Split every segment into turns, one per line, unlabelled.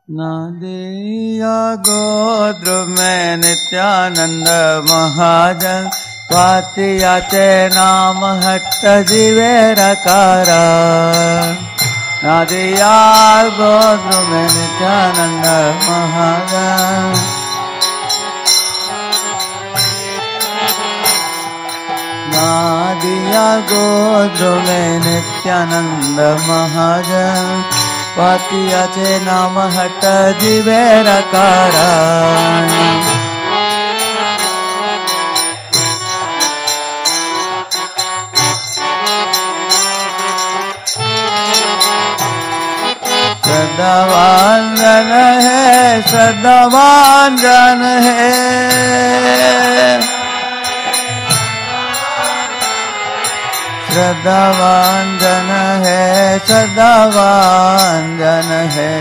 नदिया गोत्र में नित्यानंद महाजन स्वातियाचे नाम हट्ट जीवेरकारा। नदिया गोत्र में नित्यानंद महाजन नदिया गोत्र में नित्यानंद महाजन स्वातियाचे नाम हट्ट जीवेरकारा। श्रद्धावान जन है, श्रद्धावान जन है, श्रद्धावान जन है, श्रद्धावान जन है।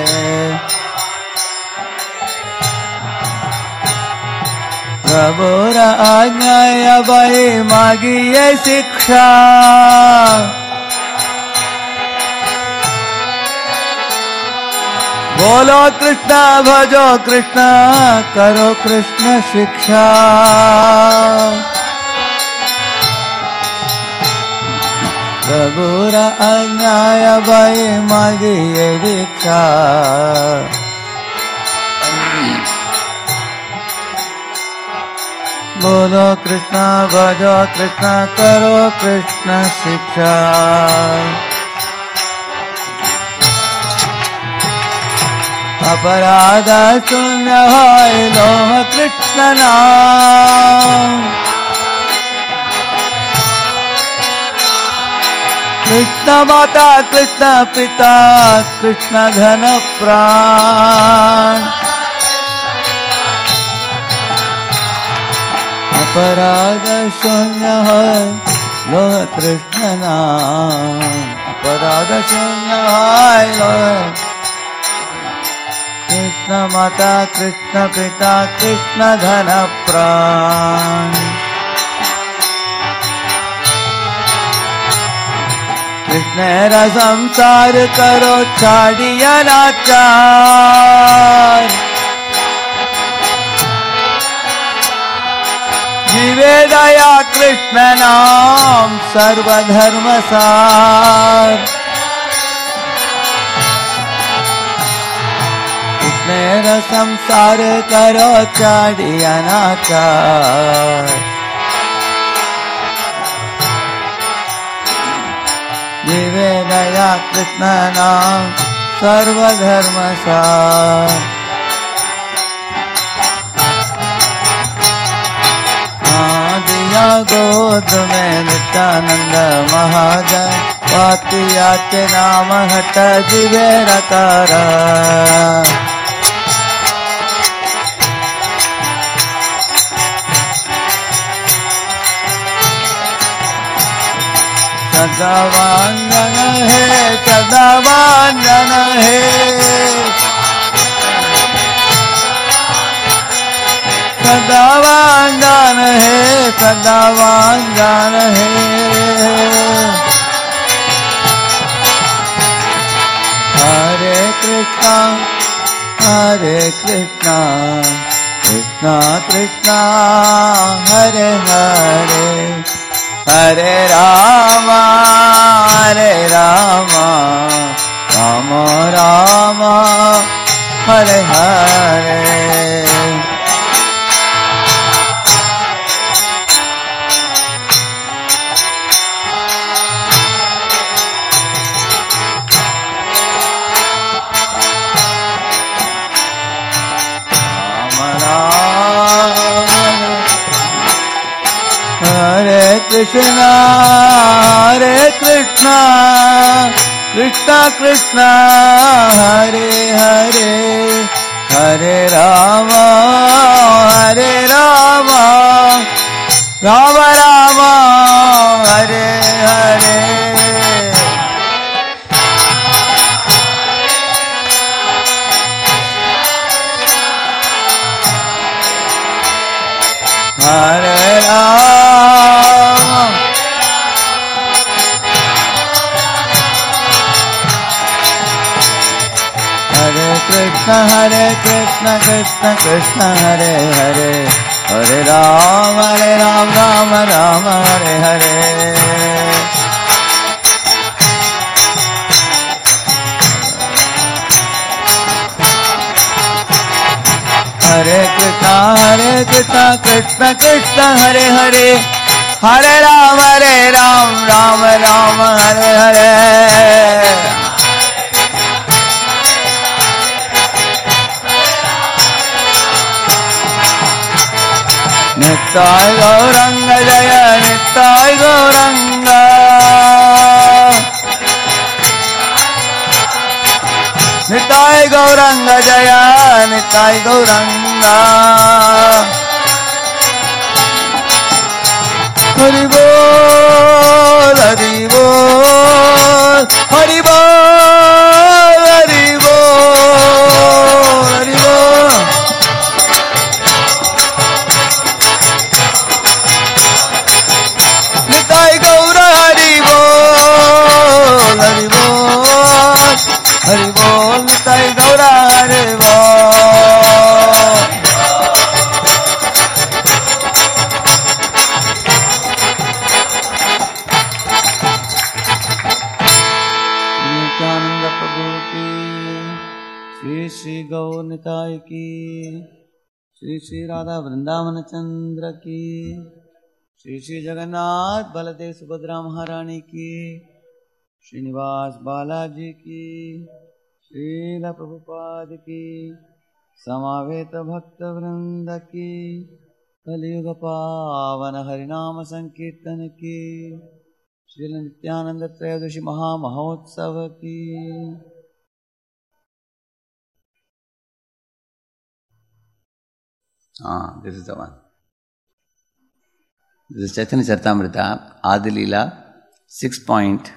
प्रभुर आज्ञा भाई मागिए शिक्षा, बोलो कृष्णा भजो कृष्णा करो कृष्ण शिक्षा। प्रभुर आज्ञा भाई मागिए दीक्षा, बोलो कृष्णा भजो कृष्णा करो कृष्ण शिक्षा। अपराध शून्य है लोह कृष्ण नाम, कृष्ण माता कृष्ण पिता कृष्ण धन प्राण। अपराध शून्य है लोह कृष्ण नाम, अपराध शून्य है लोह कृष्ण माता कृष्ण पिता कृष्ण धन प्राण। कृष्ण संसार करो छाड़िया नाचार, जीवे दया कृष्ण नाम सर्वधर्म सार। मेरा संसार करो छाड़िया नाचार, जीवे दया कृष्ण नाम सर्वधर्म सार। नदिया गोत्र में नित्यानंद महाजन स्वातियाचे नाम हट्ट जीवेरकारा। श्रद्धावान जन है, श्रद्धावान जन है, श्रद्धावान जन है, श्रद्धावान जन है। हरे कृष्णा हरे कृष्णा कृष्णा कृष्णा हरे हरे, हरे राम राम राम हरे हरे। हरे कृष्णा कृष्णा कृष्णा हरे हरे, हरे राम राम राम हरे हरे। हरे Ram Hare Krishna, Krishna Krishna, Hare Hare, Hare Ram, Rama Rama, Hare Hare. Hare Krishna, Krishna Krishna, Hare Hare, Hare Ram, Rama Rama, Hare Hare. Nittai Gauranga Jaya, Nittai Gauranga. Nittai Gauranga Jaya, Nittai Gauranga. Hari Bol, Hari Bol, Hari Bol, Hari Bol, Hari Bol. Nittai Gaura Hari Bol, Hari Bol, Hari Bol, Nittai Gaura Hari Bol. Nityananda Prabhu ki, Shri Shri Gaur Nitai ki, Shri Shri Radha Vrindavan Chandra ki, Shri Shri Jagannath Baladev Subhadra Maharani ki, Srinivas Balaji ki, Srila Prabhupada ki, Samaveta Bhakta Vrinda ki, Kaliyuga Pavana Harinama Sankirtan ki, Srila Nityananda Trayodashi Maha Mahotsava ki. This is the one. This is Chaitanya Charitamrita, Adi Leela, 6 point.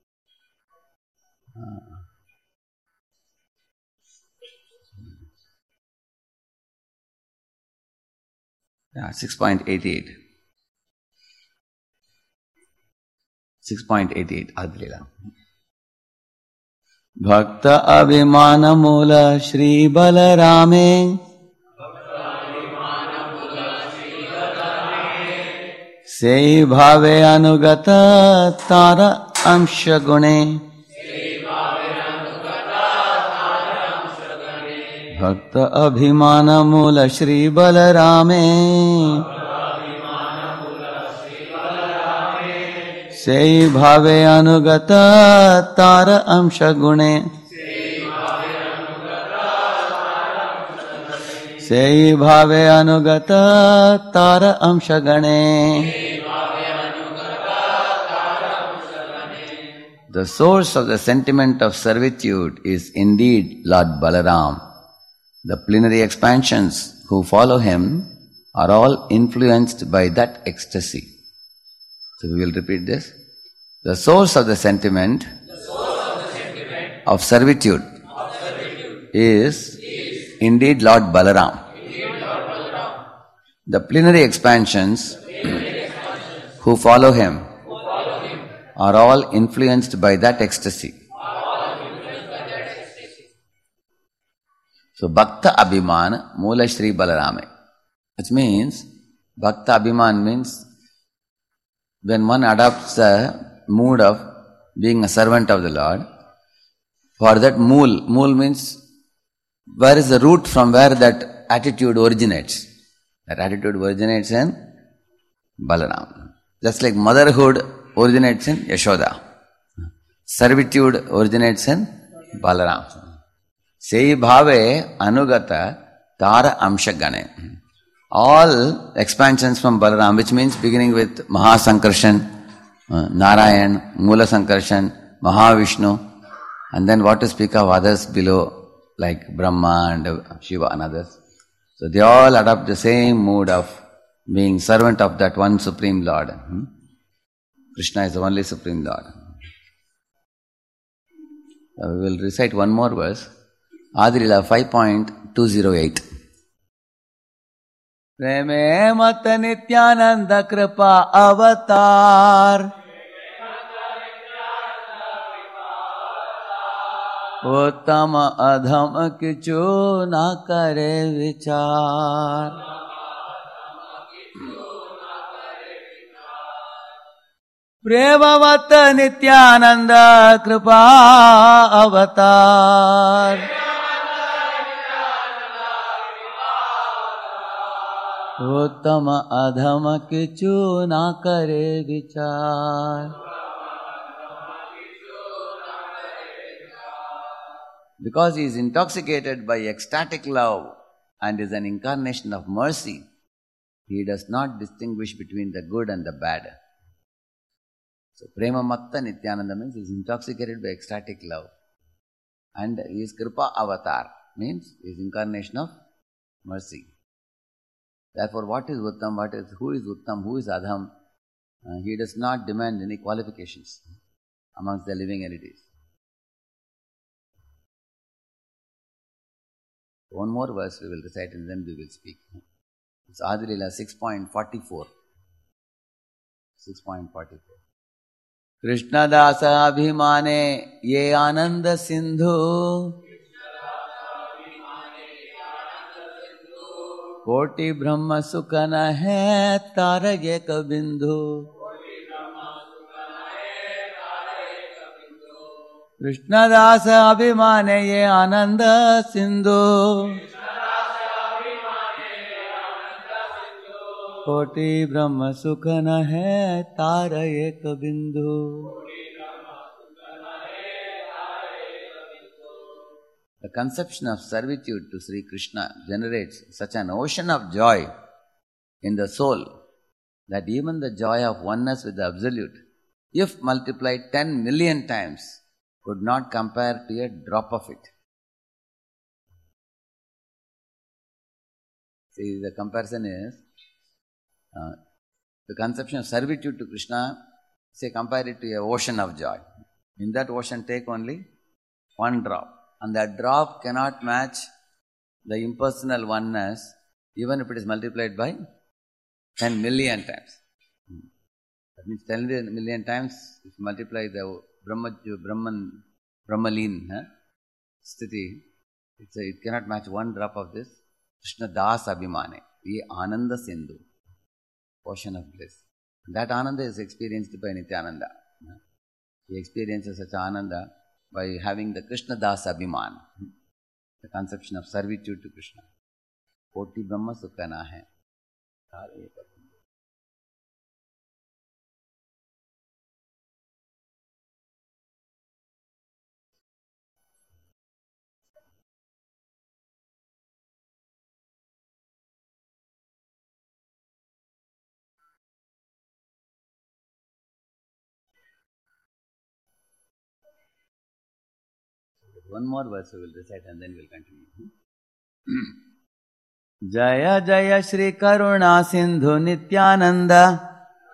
6.88. 6.88 Adi Leela. Bhakta Abhimana Mula Shri Balarame Sei Bhave Anugata Tara Amsha Gune Bhakta Abhimana Mula Shri Balarame Sei Bhave Anugata Tara Amsha Gune Sei Bhave Anugata Tara Amsha Gane. The source of the sentiment of servitude is indeed Lord Balaram. The plenary expansions who follow him are all influenced by that ecstasy. So we will repeat this. The source of the sentiment of servitude is indeed Lord Balaram. The plenary expansions who follow him are all influenced by that ecstasy. So Bhakta Abhiman Mula Shri Balarame. Which means, Bhakta Abhiman means when one adopts the mood of being a servant of the Lord, for that mool means where is the root from where that attitude originates. That attitude originates in Balaram. Just like motherhood originates in Yashoda. Servitude originates in Balaram. Sei Bhave Anugata Tara Amsha Gane. All expansions from Balaram, which means beginning with Mahasankarshan, Narayan, Mula Sankarshan, Mahavishnu, and then what to speak of others below, like Brahma and Shiva and others. So they all adopt the same mood of being servant of that one Supreme Lord. Krishna is the only Supreme Lord. We will recite one more verse. Adi Leela 5.208. Preme Mata Nityananda Kripa Avatar उत्तम अधम किछु न करे विचार। प्रेमवत नित्यानंद कृपा अवतार। उत्तम अधम किछु न करे विचार। Because he is intoxicated by ecstatic love and is an incarnation of mercy, he does not distinguish between the good and the bad. So, Prema Matta Nityananda means he is intoxicated by ecstatic love. And he is Kripa Avatar, means he is incarnation of mercy. Therefore, what is Uttam, who is Uttam, who is Adham? He does not demand any qualifications amongst the living entities. One more verse we will recite and then we will speak. It's Adi Leela 6.44. 6.44. Krishna Dasa Abhimane Ye Ananda Sindhu Koti Brahma Sukana Hai Tara Ek Bindu. Krishna Dasa Abhimane Ye Ananda Sindhu Koti Brahma Sukana Hai Tara Ek Bindu. The conception of servitude to Sri Krishna generates such an ocean of joy in the soul that even the joy of oneness with the Absolute, if multiplied 10 million times, could not compare to a drop of it. See, the comparison is the conception of servitude to Krishna, say compare it to an ocean of joy. In that ocean take only one drop. And that drop cannot match the impersonal oneness even if it is multiplied by 10 million times. That means 10 million times if you multiply the Brahmalin sthiti, it cannot match one drop of this Krishna Das Abhimane, ye Ananda Sindhu, ocean of bliss. That Ananda is experienced by Nityananda. He experiences such Ananda by having the Krishna Das Abhiman, the conception of servitude to Krishna. Koti Brahma Sukana Hai. One more verse we will recite and then we will continue. Jaya Jaya Shri Karuna Sindhu Nityananda.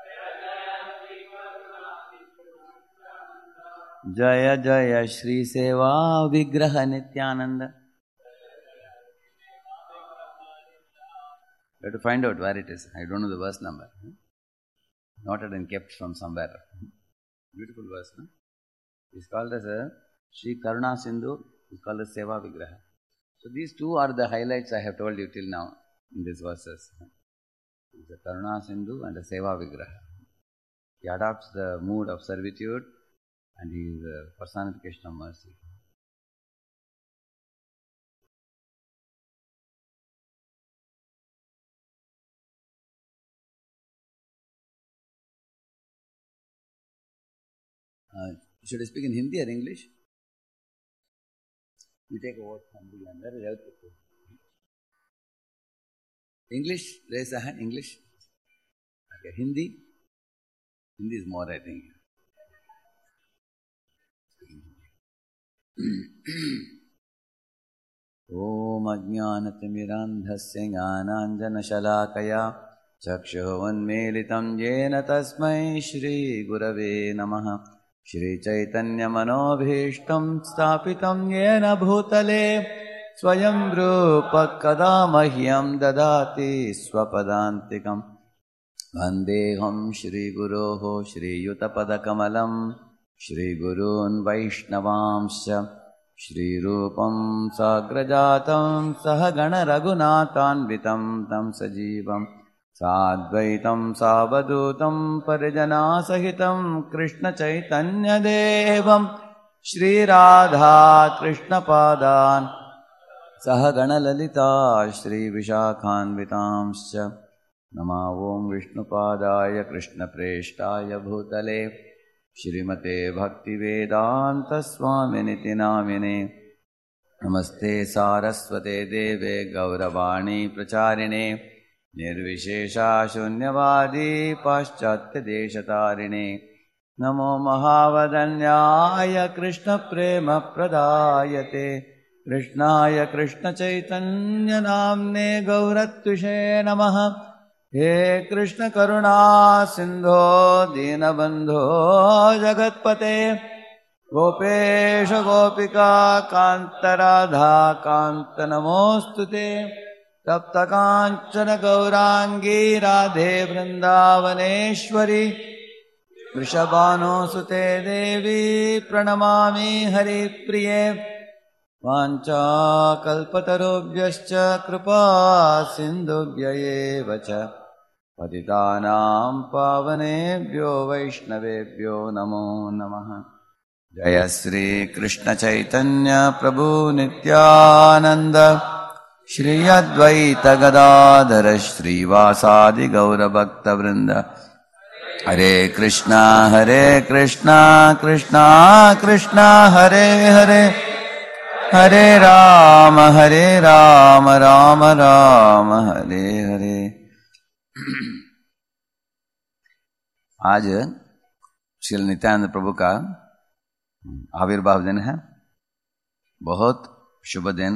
Jaya Jaya Shri Seva Vigraha Nityananda. You have to find out where it is. I don't know the verse number. Noted and kept from somewhere. Beautiful verse, no? It's called as a Shri Karuna Sindhu, is called as Seva Vigraha. So these two are the highlights I have told you till now in these verses. It's a Karuna Sindhu and a Seva Vigraha. He adopts the mood of servitude and he is a personification of mercy. Should I speak in Hindi or English? You take a word from the other. English, raise a hand. English. Okay, Hindi. Hindi is more, I think. Om Ajnanatimirandhasya Jnananjanashalakaya Chakshuvunmilitam Jena Tasmai Shri Gurave Namaha Shri Chaitanya Manobhishtam Stapitam Yena Bhutale Swayam Rupa Kada Mahyam Dadati Swapadantikam Vandeham Shri Guroho Shri Yutapada Kamalam Shri Gurun Vaishnavamsya श्रीरूपं साग्रजातं सहगण रघुनाथान्वितं तं सजीवं साद्वैतं सावधूतं परिजनासहितं कृष्णचैतन्यदेवं श्रीराधा कृष्णपादान् सहगणललिता श्रीविशाखान्वितांश्च नमो ॐ विष्णुपादाय कृष्णप्रेष्ठाय भूतले श्रीमते भक्तिवेदान्तस्वामिनिति नामिने नमस्ते सारस्वते देवे गौरवाणी प्रचारिणे निर्विशेषा शून्यवादी पाश्चात्यदेशतारिणे नमो महावदन्याय कृष्णप्रेमप्रदायते कृष्णाय कृष्णचैतन्यनाम्ने गौरत्विषे नमः। हे कृष्ण करुणा सिंधो दीनबंधो जगत्पते गोपेश गोपिका कांत राधा कांत नमोस्तुते तप्त कांचन गौरांगी राधे वृंदावनेश्वरी वृषभानुसुते देवी प्रणमामि हरिप्रिये वाञ्छाकल्पतरुभ्यश्च कृपा सिन्धुभ्य एव च पतितानां पावनेभ्यो वैष्णवेभ्यो नमो नमः। जय श्री कृष्ण चैतन्य प्रभु नित्यानंद श्री अद्वैत गदाधर श्रीवासादि गौरभक्तवृंद हरे कृष्णा कृष्णा कृष्णा हरे हरे हरे राम राम राम हरे हरे। आज श्री नित्यानंद प्रभु का आविर्भाव दिन है, बहुत शुभ दिन।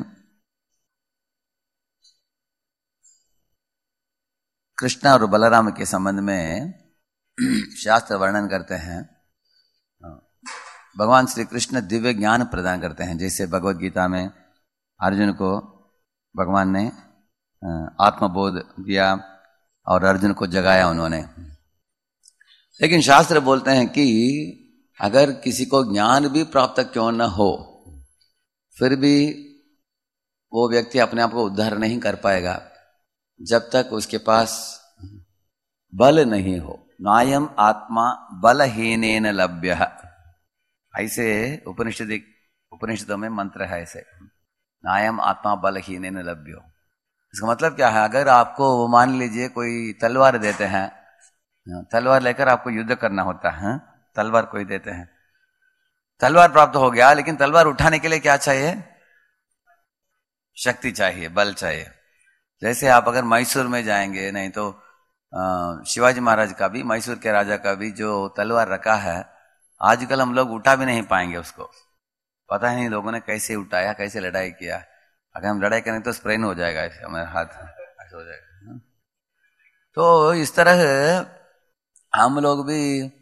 कृष्ण और बलराम के संबंध में शास्त्र वर्णन करते हैं। भगवान श्री कृष्ण दिव्य ज्ञान प्रदान करते हैं, जैसे भगवत गीता में अर्जुन को भगवान ने आत्मबोध दिया और अर्जुन को जगाया उन्होंने। लेकिन शास्त्र बोलते हैं कि अगर किसी को ज्ञान भी प्राप्त क्यों न हो, फिर भी वो व्यक्ति अपने आप को उद्धार नहीं कर पाएगा जब तक उसके पास बल नहीं हो। नायम आत्मा बलहीनेन लभ्यः, ऐसे उपनिषदों में मंत्र है ऐसे, नायम आत्मा बलहीनेन लभ्यो। इसका मतलब क्या है? अगर आपको मान लीजिए कोई तलवार देते हैं, तलवार लेकर आपको युद्ध करना होता है, तलवार कोई देते हैं, तलवार प्राप्त हो गया, लेकिन तलवार उठाने के लिए क्या चाहिए? शक्ति चाहिए, बल चाहिए। जैसे आप अगर मैसूर में जाएंगे, नहीं तो शिवाजी महाराज का भी, मैसूर के राजा का भी जो तलवार रखा है, आजकल हम लोग उठा भी नहीं पाएंगे उसको। पता नहीं लोगों ने कैसे उठाया, कैसे लड़ाई किया। अगर हम लड़ाई करें तो स्प्रेन हो जाएगा, ऐसे हमारे हाथ ऐसे हो जाएगा। तो इस तरह हम लोग भी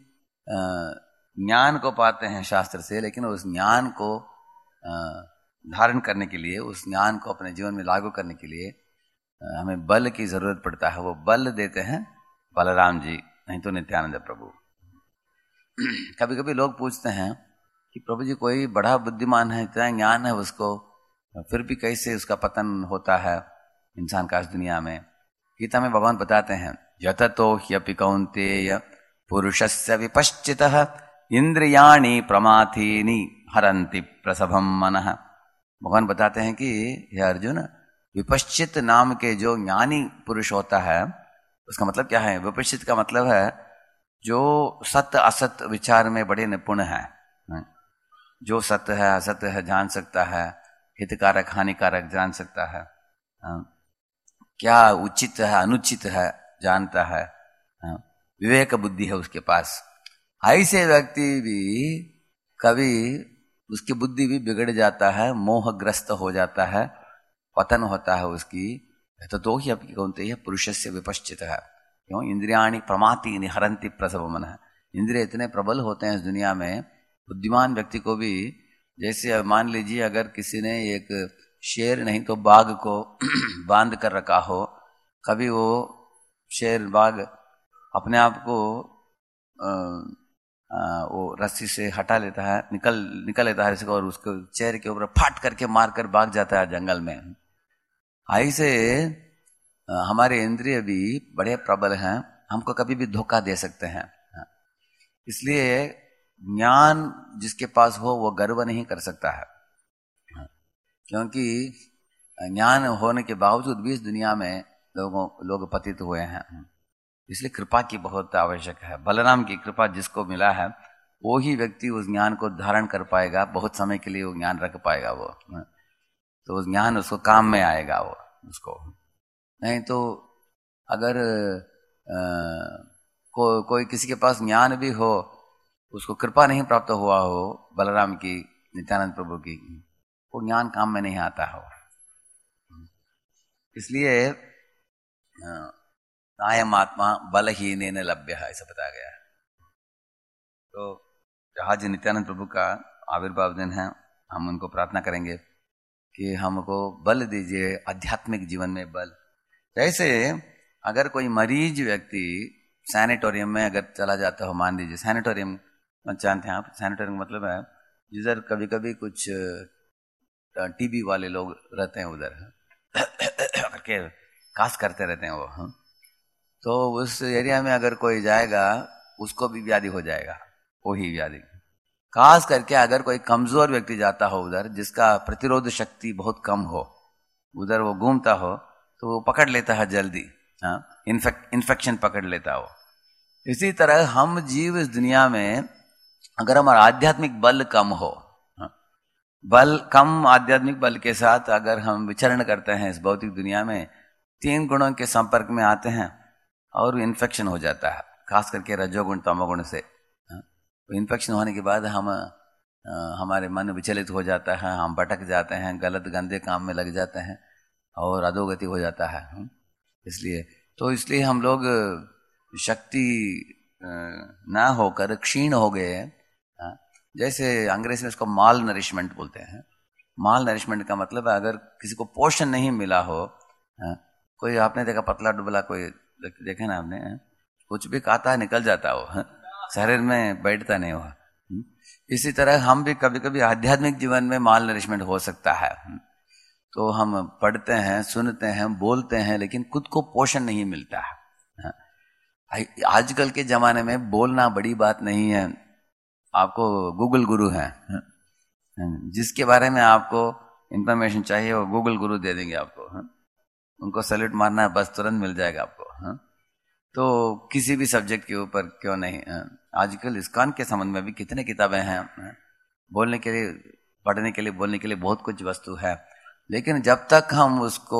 ज्ञान को पाते हैं शास्त्र से, लेकिन उस ज्ञान को धारण करने के लिए, उस ज्ञान को अपने जीवन में लागू करने के लिए हमें बल की जरूरत पड़ता है। वो बल देते हैं बलराम जी, नहीं तो नित्यानंद प्रभु। कभी कभी लोग पूछते हैं कि प्रभु जी कोई बड़ा बुद्धिमान है, इतना ज्ञान है उसको, फिर भी कैसे उसका पतन होता है इंसान का इस दुनिया में। गीता में भगवान बताते हैं, यततो ह्यपि कौन्तेय पुरुषस्य विपश्चितः इंद्रियाणि प्रमाथीनि हरन्ति प्रसभम मनः। भगवान बताते हैं कि हे अर्जुन, विपश्चित नाम के जो ज्ञानी पुरुष होता है, उसका मतलब क्या है? विपश्चित का मतलब है जो सत्य असत विचार में बड़े निपुण है, जो सत्य है असत्य है जान सकता है, हितकारक हानिकारक जान सकता है, क्या उचित है अनुचित है जानता है, विवेक बुद्धि है उसके पास। ऐसे व्यक्ति भी कभी उसकी बुद्धि भी बिगड़ जाता है, मोहग्रस्त हो जाता है, पतन होता है उसकी। तो ही अपनी कौनते पुरुषस्य विपश्चित है। क्यों? इंद्रियाणि प्रमातीनि हरन्ति प्रसव मन। इंद्रिय इतने प्रबल होते हैं इस दुनिया में, बुद्धिमान व्यक्ति को भी, जैसे मान लीजिए अगर किसी ने एक शेर नहीं तो बाघ को बांध कर रखा हो, कभी वो शेर बाघ अपने आप को वो रस्सी से हटा लेता है, निकल लेता है रस्सी को, और उसको चेहरे के ऊपर फाट करके मार कर भाग जाता है जंगल में। ऐसे हमारे इंद्रिय भी बड़े प्रबल हैं, हमको कभी भी धोखा दे सकते हैं। इसलिए ज्ञान जिसके पास हो वो गर्व नहीं कर सकता है, क्योंकि ज्ञान होने के बावजूद भी इस दुनिया में लोग पतित हुए हैं। इसलिए कृपा की बहुत आवश्यक है। बलराम की कृपा जिसको मिला है वो ही व्यक्ति उस ज्ञान को धारण कर पाएगा, बहुत समय के लिए वो ज्ञान रख पाएगा वो, तो उस ज्ञान उसको काम में आएगा वो उसको। नहीं तो अगर कोई किसी के पास ज्ञान भी हो, उसको कृपा नहीं प्राप्त हुआ हो बलराम की, नित्यानंद प्रभु की, वो ज्ञान काम में नहीं आता हो। इसलिए नायम आत्मा बलहीन लभ्य है, ऐसा बताया गया है। तो आज नित्यानंद प्रभु का आविर्भाव दिन है, हम उनको प्रार्थना करेंगे कि हमको बल दीजिए, आध्यात्मिक जीवन में बल। जैसे अगर कोई मरीज व्यक्ति सैनिटोरियम में अगर चला जाता हो, मान लीजिए सैनिटोरियम जानते हैं आप, सैनिटोरियम मतलब है जिधर कभी कभी कुछ टीबी वाले लोग रहते हैं, उधर करके कास करते रहते हैं वो, तो उस एरिया में अगर कोई जाएगा उसको भी व्याधि हो जाएगा, वही व्याधि। खास करके अगर कोई कमजोर व्यक्ति जाता हो उधर, जिसका प्रतिरोध शक्ति बहुत कम हो, उधर वो घूमता हो, तो वो पकड़ लेता है जल्दी, इन्फेक्शन पकड़ लेता हो। इसी तरह हम जीव इस दुनिया में अगर हमारा आध्यात्मिक बल कम हो, बल कम आध्यात्मिक बल के साथ अगर हम विचरण करते हैं इस भौतिक दुनिया में, 3 गुणों के संपर्क में आते हैं और इन्फेक्शन हो जाता है, खास करके रजोगुण तमोगुण से। इन्फेक्शन होने के बाद हमारे मन विचलित हो जाता है, हम भटक जाते हैं, गलत गंदे काम में लग जाते हैं और अधोगति हो जाता है। इसलिए हम लोग शक्ति ना होकर क्षीण हो गए। जैसे अंग्रेजी में इसको माल नरिशमेंट बोलते हैं। माल नरिशमेंट का मतलब है अगर किसी को पोषण नहीं मिला हो, कोई आपने देखा पतला दुबला कोई देखे ना आपने, कुछ भी खाता है निकल जाता हो, शरीर में बैठता नहीं हुआ। इसी तरह हम भी कभी कभी आध्यात्मिक जीवन में माल नरिशमेंट हो सकता है। तो हम पढ़ते हैं, सुनते हैं, बोलते हैं, लेकिन खुद को पोषण नहीं मिलता है। आजकल के जमाने में बोलना बड़ी बात नहीं है। आपको गूगल गुरु है, जिसके बारे में आपको इंफॉर्मेशन चाहिए वो गूगल गुरु दे देंगे आपको। उनको सैल्यूट मारना है बस, तुरंत मिल जाएगा आपको। तो किसी भी सब्जेक्ट के ऊपर क्यों नहीं, आजकल इस्कॉन के संबंध में भी कितने किताबें हैं, बोलने के लिए, पढ़ने के लिए, बोलने के लिए बहुत कुछ वस्तु है। लेकिन जब तक हम उसको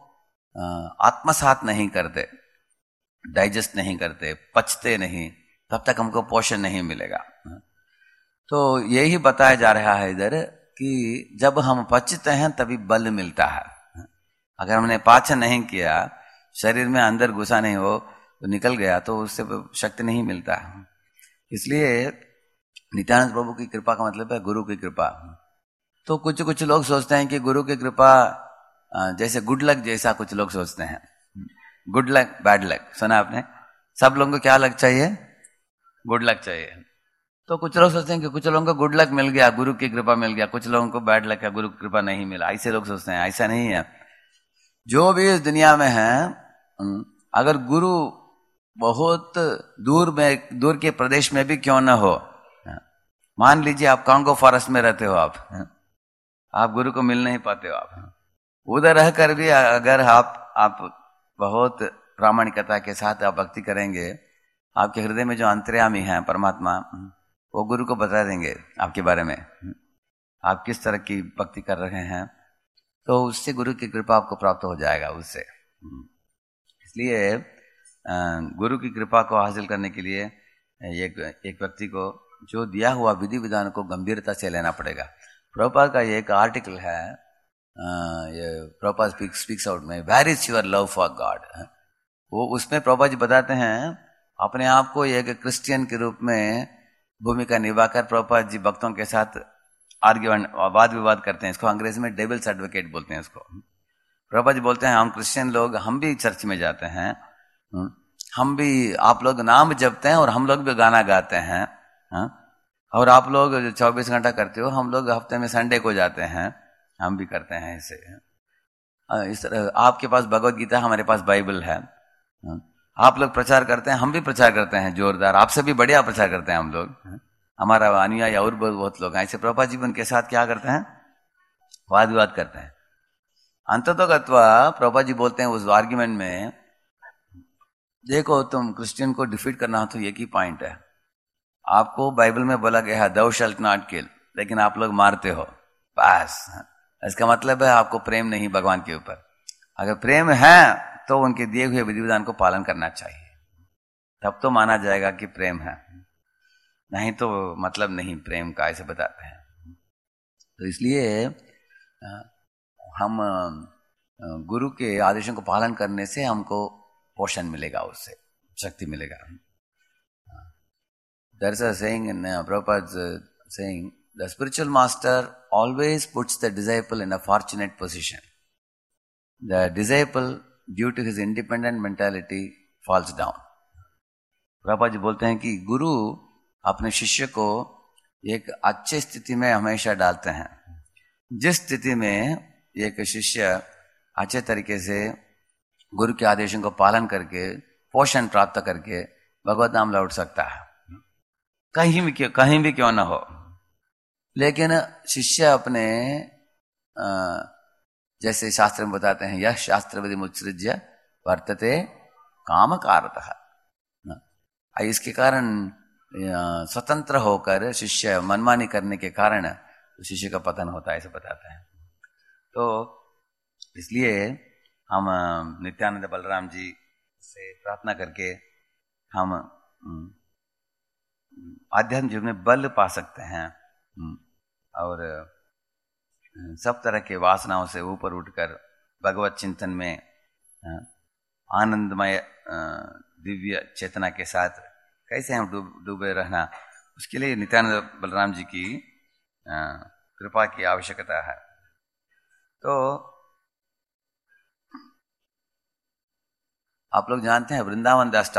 आत्मसात नहीं करते, डाइजेस्ट नहीं करते, पचते नहीं, तब तक हमको पोषण नहीं मिलेगा। तो यही बताया जा रहा है इधर कि जब हम पचते हैं तभी बल मिलता है। अगर हमने पाचन नहीं किया, शरीर में अंदर घुसा नहीं हो, तो निकल गया, तो उससे शक्ति नहीं मिलता। इसलिए नित्यानंद प्रभु की कृपा का मतलब है गुरु की कृपा। तो कुछ लोग सोचते हैं कि गुरु की कृपा जैसे गुड लक जैसा, कुछ लोग सोचते हैं गुड लक बैड लक। सुना आपने? सब लोगों को क्या लक चाहिए? गुड लक चाहिए। तो कुछ लोग सोचते हैं कि कुछ लोगों को गुड लक मिल गया, गुरु की कृपा मिल गया, कुछ लोगों को बैड लक है, गुरु की कृपा नहीं मिला। ऐसे लोग सोचते हैं। ऐसा नहीं है। जो भी इस दुनिया में है, अगर गुरु बहुत दूर के प्रदेश में भी क्यों ना हो, मान लीजिए आप कांगो फॉरेस्ट में रहते हो, आप गुरु को मिल नहीं पाते हो, आप उधर रहकर भी अगर आप बहुत प्रामाणिकता के साथ आप भक्ति करेंगे, आपके हृदय में जो अंतर्यामी है परमात्मा, वो गुरु को बता देंगे आपके बारे में, आप किस तरह की भक्ति कर रहे हैं। तो उससे गुरु की कृपा आपको प्राप्त हो जाएगा उससे। इसलिए गुरु की कृपा को हासिल करने के लिए एक व्यक्ति को जो दिया हुआ विधि विधान को गंभीरता से लेना पड़ेगा। प्रभुपाद का एक आर्टिकल है, ये प्रभुपाद स्पीक्स आउट में, where is your love for God. वो उसमें प्रभुपाद जी बताते हैं, अपने आप को एक क्रिश्चियन के रूप में भूमिका निभाकर प्रभुपाद जी भक्तों के साथ आर्ग्यूमेंट, वाद विवाद करते हैं। इसको अंग्रेजी में डेविल्स एडवोकेट बोलते हैं इसको। प्रभुपाद जी बोलते हैं, हम क्रिश्चियन लोग, हम भी चर्च में जाते हैं, हम भी, आप लोग नाम जपते हैं और हम लोग भी गाना गाते हैं, हाँ? और आप लोग 24 घंटा करते हो, हम लोग हफ्ते में संडे को जाते हैं, हम भी करते हैं इसे। इस तरह आपके पास भगवत गीता, हमारे पास बाइबल है। आप लोग प्रचार करते हैं, हम भी प्रचार करते हैं जोरदार, आपसे भी बढ़िया प्रचार करते हैं हम लोग। हमारा अनुयायी और बहुत लोग हैं। ऐसे प्रभुपाद जी उनके साथ क्या करते हैं, वाद विवाद करते हैं। अंततोगत्वा प्रभुपाद जी बोलते हैं उस आर्ग्यूमेंट में, देखो तुम क्रिश्चियन को डिफीट करना हो तो एक ही पॉइंट है, आपको बाइबल में बोला गया है thou shalt not kill, लेकिन आप लोग मारते हो, बस। इसका मतलब है आपको प्रेम नहीं भगवान के ऊपर। अगर प्रेम है तो उनके दिए हुए विधि विधान को पालन करना चाहिए, तब तो माना जाएगा कि प्रेम है, नहीं तो मतलब नहीं प्रेम का, ऐसे बताते हैं। तो इसलिए हम गुरु के आदेशों को पालन करने से हमको पोषण मिलेगा, उससे शक्ति मिलेगा। There is a saying in Prabhupada's saying, the spiritual master always puts the disciple in a fortunate position. The disciple, due to his independent mentality, falls down. Prabhupada ji बोलते हैं कि गुरु अपने शिष्य को एक अच्छे स्थिति में हमेशा डालते हैं। जिस स्थिति में एक शिष्य अच्छे तरीके से गुरु के आदेशों को पालन करके पोषण प्राप्त करके भगवत नाम लौट सकता है, कहीं भी क्यों ना हो। लेकिन शिष्य अपने जैसे शास्त्र में बताते हैं, यह शास्त्र विधि मुत्सृज्य वर्तते कामकारतः, इसके कारण स्वतंत्र होकर शिष्य मनमानी करने के कारण शिष्य का पतन होता है, ऐसे बताते हैं। तो इसलिए हम नित्यानंद बलराम जी से प्रार्थना करके हम आध्यात्मिक जीवन में बल पा सकते हैं और सब तरह के वासनाओं से ऊपर उठकर भगवत चिंतन में आनंदमय दिव्य चेतना के साथ कैसे हम डूबे रहना, उसके लिए नित्यानंद बलराम जी की कृपा की आवश्यकता है। तो आप लोग जानते हैं वृंदावन दास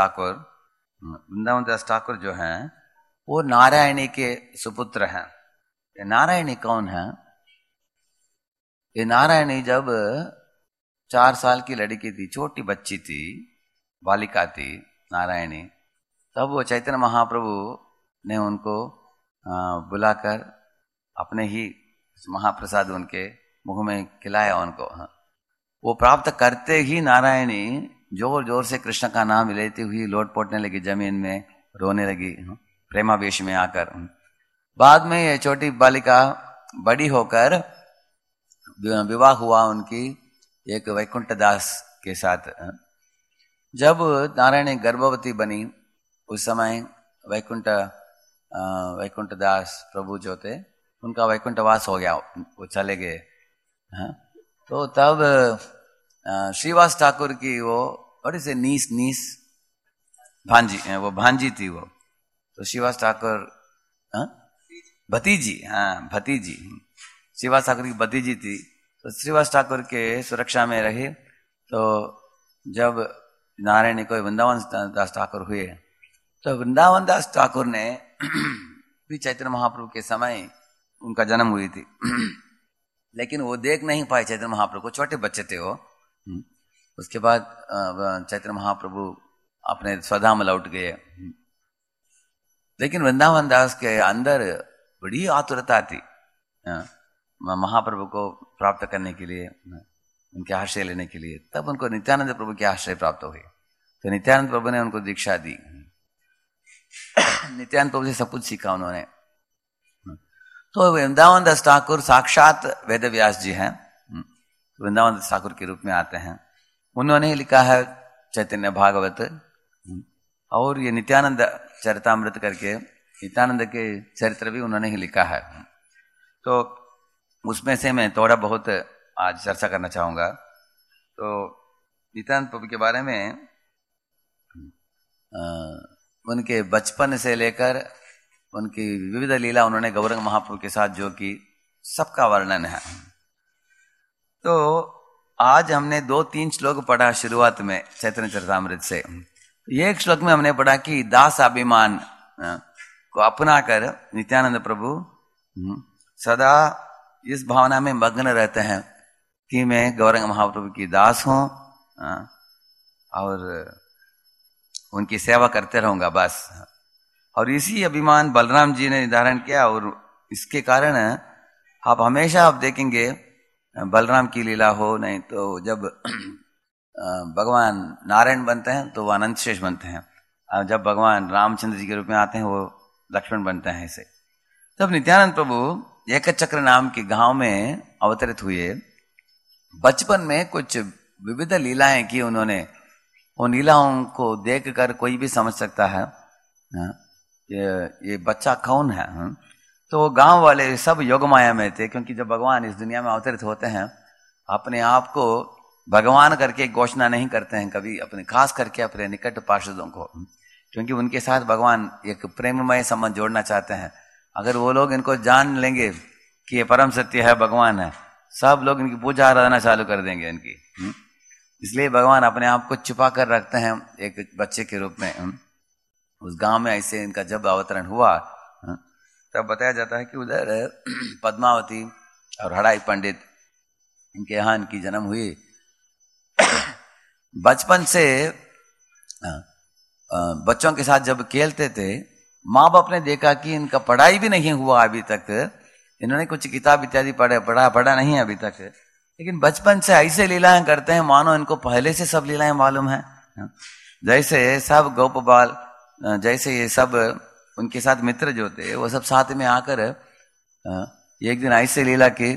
ठाकुर जो हैं वो नारायणी के सुपुत्र हैं। ये नारायणी कौन है? ये नारायणी जब 4 साल की लड़की थी, छोटी बच्ची थी, बालिका थी नारायणी, तब वो चैतन्य महाप्रभु ने उनको बुलाकर अपने ही महाप्रसाद उनके मुंह में खिलाया उनको। वो प्राप्त करते ही नारायणी जोर जोर से कृष्ण का नाम लेती हुई लोट पोटने लगी, जमीन में रोने लगी प्रेमावेश में आकर। बाद में ये छोटी बालिका बड़ी होकर विवाह हुआ उनकी एक वैकुंठ दास के साथ। जब नारायणी गर्भवती बनी उस समय वैकुंठ दास प्रभु जो थे उनका वैकुंठवास हो गया, वो चले गए। तो तब श्रीवास ठाकुर की वो बड़ी से नीस भांजी, वो भांजी थी वो, तो श्रीवास ठाकुर भतीजी, भतीजी श्रीवास ठाकुर की भतीजी थी। तो श्रीवास ठाकुर के सुरक्षा में रही। तो जब नारायणी को वृंदावन दास ठाकुर हुए तो वृंदावन दास ठाकुर ने भी चैतन्य महाप्रभु के समय उनका जन्म हुई थी, लेकिन वो देख नहीं पाए चैतन्य महाप्रभु को, छोटे बच्चे थे वो। उसके बाद चैतन्य महाप्रभु अपने स्वधाम लौट गए। लेकिन वृंदावन दास के अंदर बड़ी आतुरता थी महाप्रभु को प्राप्त करने के लिए, उनके आश्रय लेने के लिए। तब उनको नित्यानंद प्रभु के आश्रय प्राप्त हुए। तो नित्यानंद प्रभु ने उनको दीक्षा दी। नित्यानंद प्रभु से सब कुछ सीखा उन्होंने। तो वृंदावन दास ठाकुर साक्षात वेद व्यास जी हैं, वृंदावन दास ठाकुर के रूप में आते हैं। उन्होंने लिखा है चैतन्य भागवत, और ये नित्यानंद चरितामृत करके नित्यानंद के चरित्र भी उन्होंने ही लिखा है। तो उसमें से मैं थोड़ा बहुत आज चर्चा करना चाहूंगा। तो नित्यानंद प्रभु के बारे में उनके बचपन से लेकर उनकी विविध लीला उन्होंने गौरंग महाप्रभु के साथ जो की, सबका वर्णन है। तो आज हमने 2-3 श्लोक पढ़ा शुरुआत में चैतन्य चरितामृत से। एक श्लोक में हमने पढ़ा कि दास अभिमान को अपना कर नित्यानंद प्रभु सदा इस भावना में मग्न रहते हैं कि मैं गौरंग महाप्रभु की दास हूं और उनकी सेवा करते रहूंगा बस। और इसी अभिमान बलराम जी ने निर्धारण किया और इसके कारण आप हमेशा आप देखेंगे बलराम की लीला हो, नहीं तो जब भगवान नारायण बनते हैं तो वो अनंत शेष बनते हैं, जब भगवान रामचंद्र जी के रूप में आते हैं वो लक्ष्मण बनते हैं। ऐसे तब नित्यानंद प्रभु एकचक्र नाम के गांव में अवतरित हुए। बचपन में कुछ विविध लीलाएं की उन्होंने, उन लीलाओं को देखकर कोई भी समझ सकता है ये बच्चा कौन है। तो गांव वाले सब योग माया में थे, क्योंकि जब भगवान इस दुनिया में अवतरित होते हैं अपने आप को भगवान करके घोषणा नहीं करते हैं कभी, अपने खास करके अपने निकट पार्षदों को, क्योंकि उनके साथ भगवान एक प्रेममय संबंध जोड़ना चाहते हैं। अगर वो लोग इनको जान लेंगे कि ये परम सत्य है, भगवान है, सब लोग इनकी पूजा आराधना चालू कर देंगे इनकी। इसलिए भगवान अपने आप को छुपा कर रखते हैं एक बच्चे के रूप में। उस गांव में ऐसे इनका जब अवतरण हुआ तब बताया जाता है कि उधर पद्मावती और हड़ाई पंडित इनके यहाँ इनकी जन्म हुई। बचपन से बच्चों के साथ जब खेलते थे, माँ बाप ने देखा कि इनका पढ़ाई भी नहीं हुआ अभी तक, इन्होंने कुछ किताब इत्यादि पढ़ा नहीं अभी तक, लेकिन बचपन से ऐसे लीलाएं करते हैं मानो इनको पहले से सब लीलाएं मालूम है। जैसे सब गोपबाल, जैसे ये सब उनके साथ मित्र जो थे वो सब साथ में आकर एक दिन ऐसे लीला की,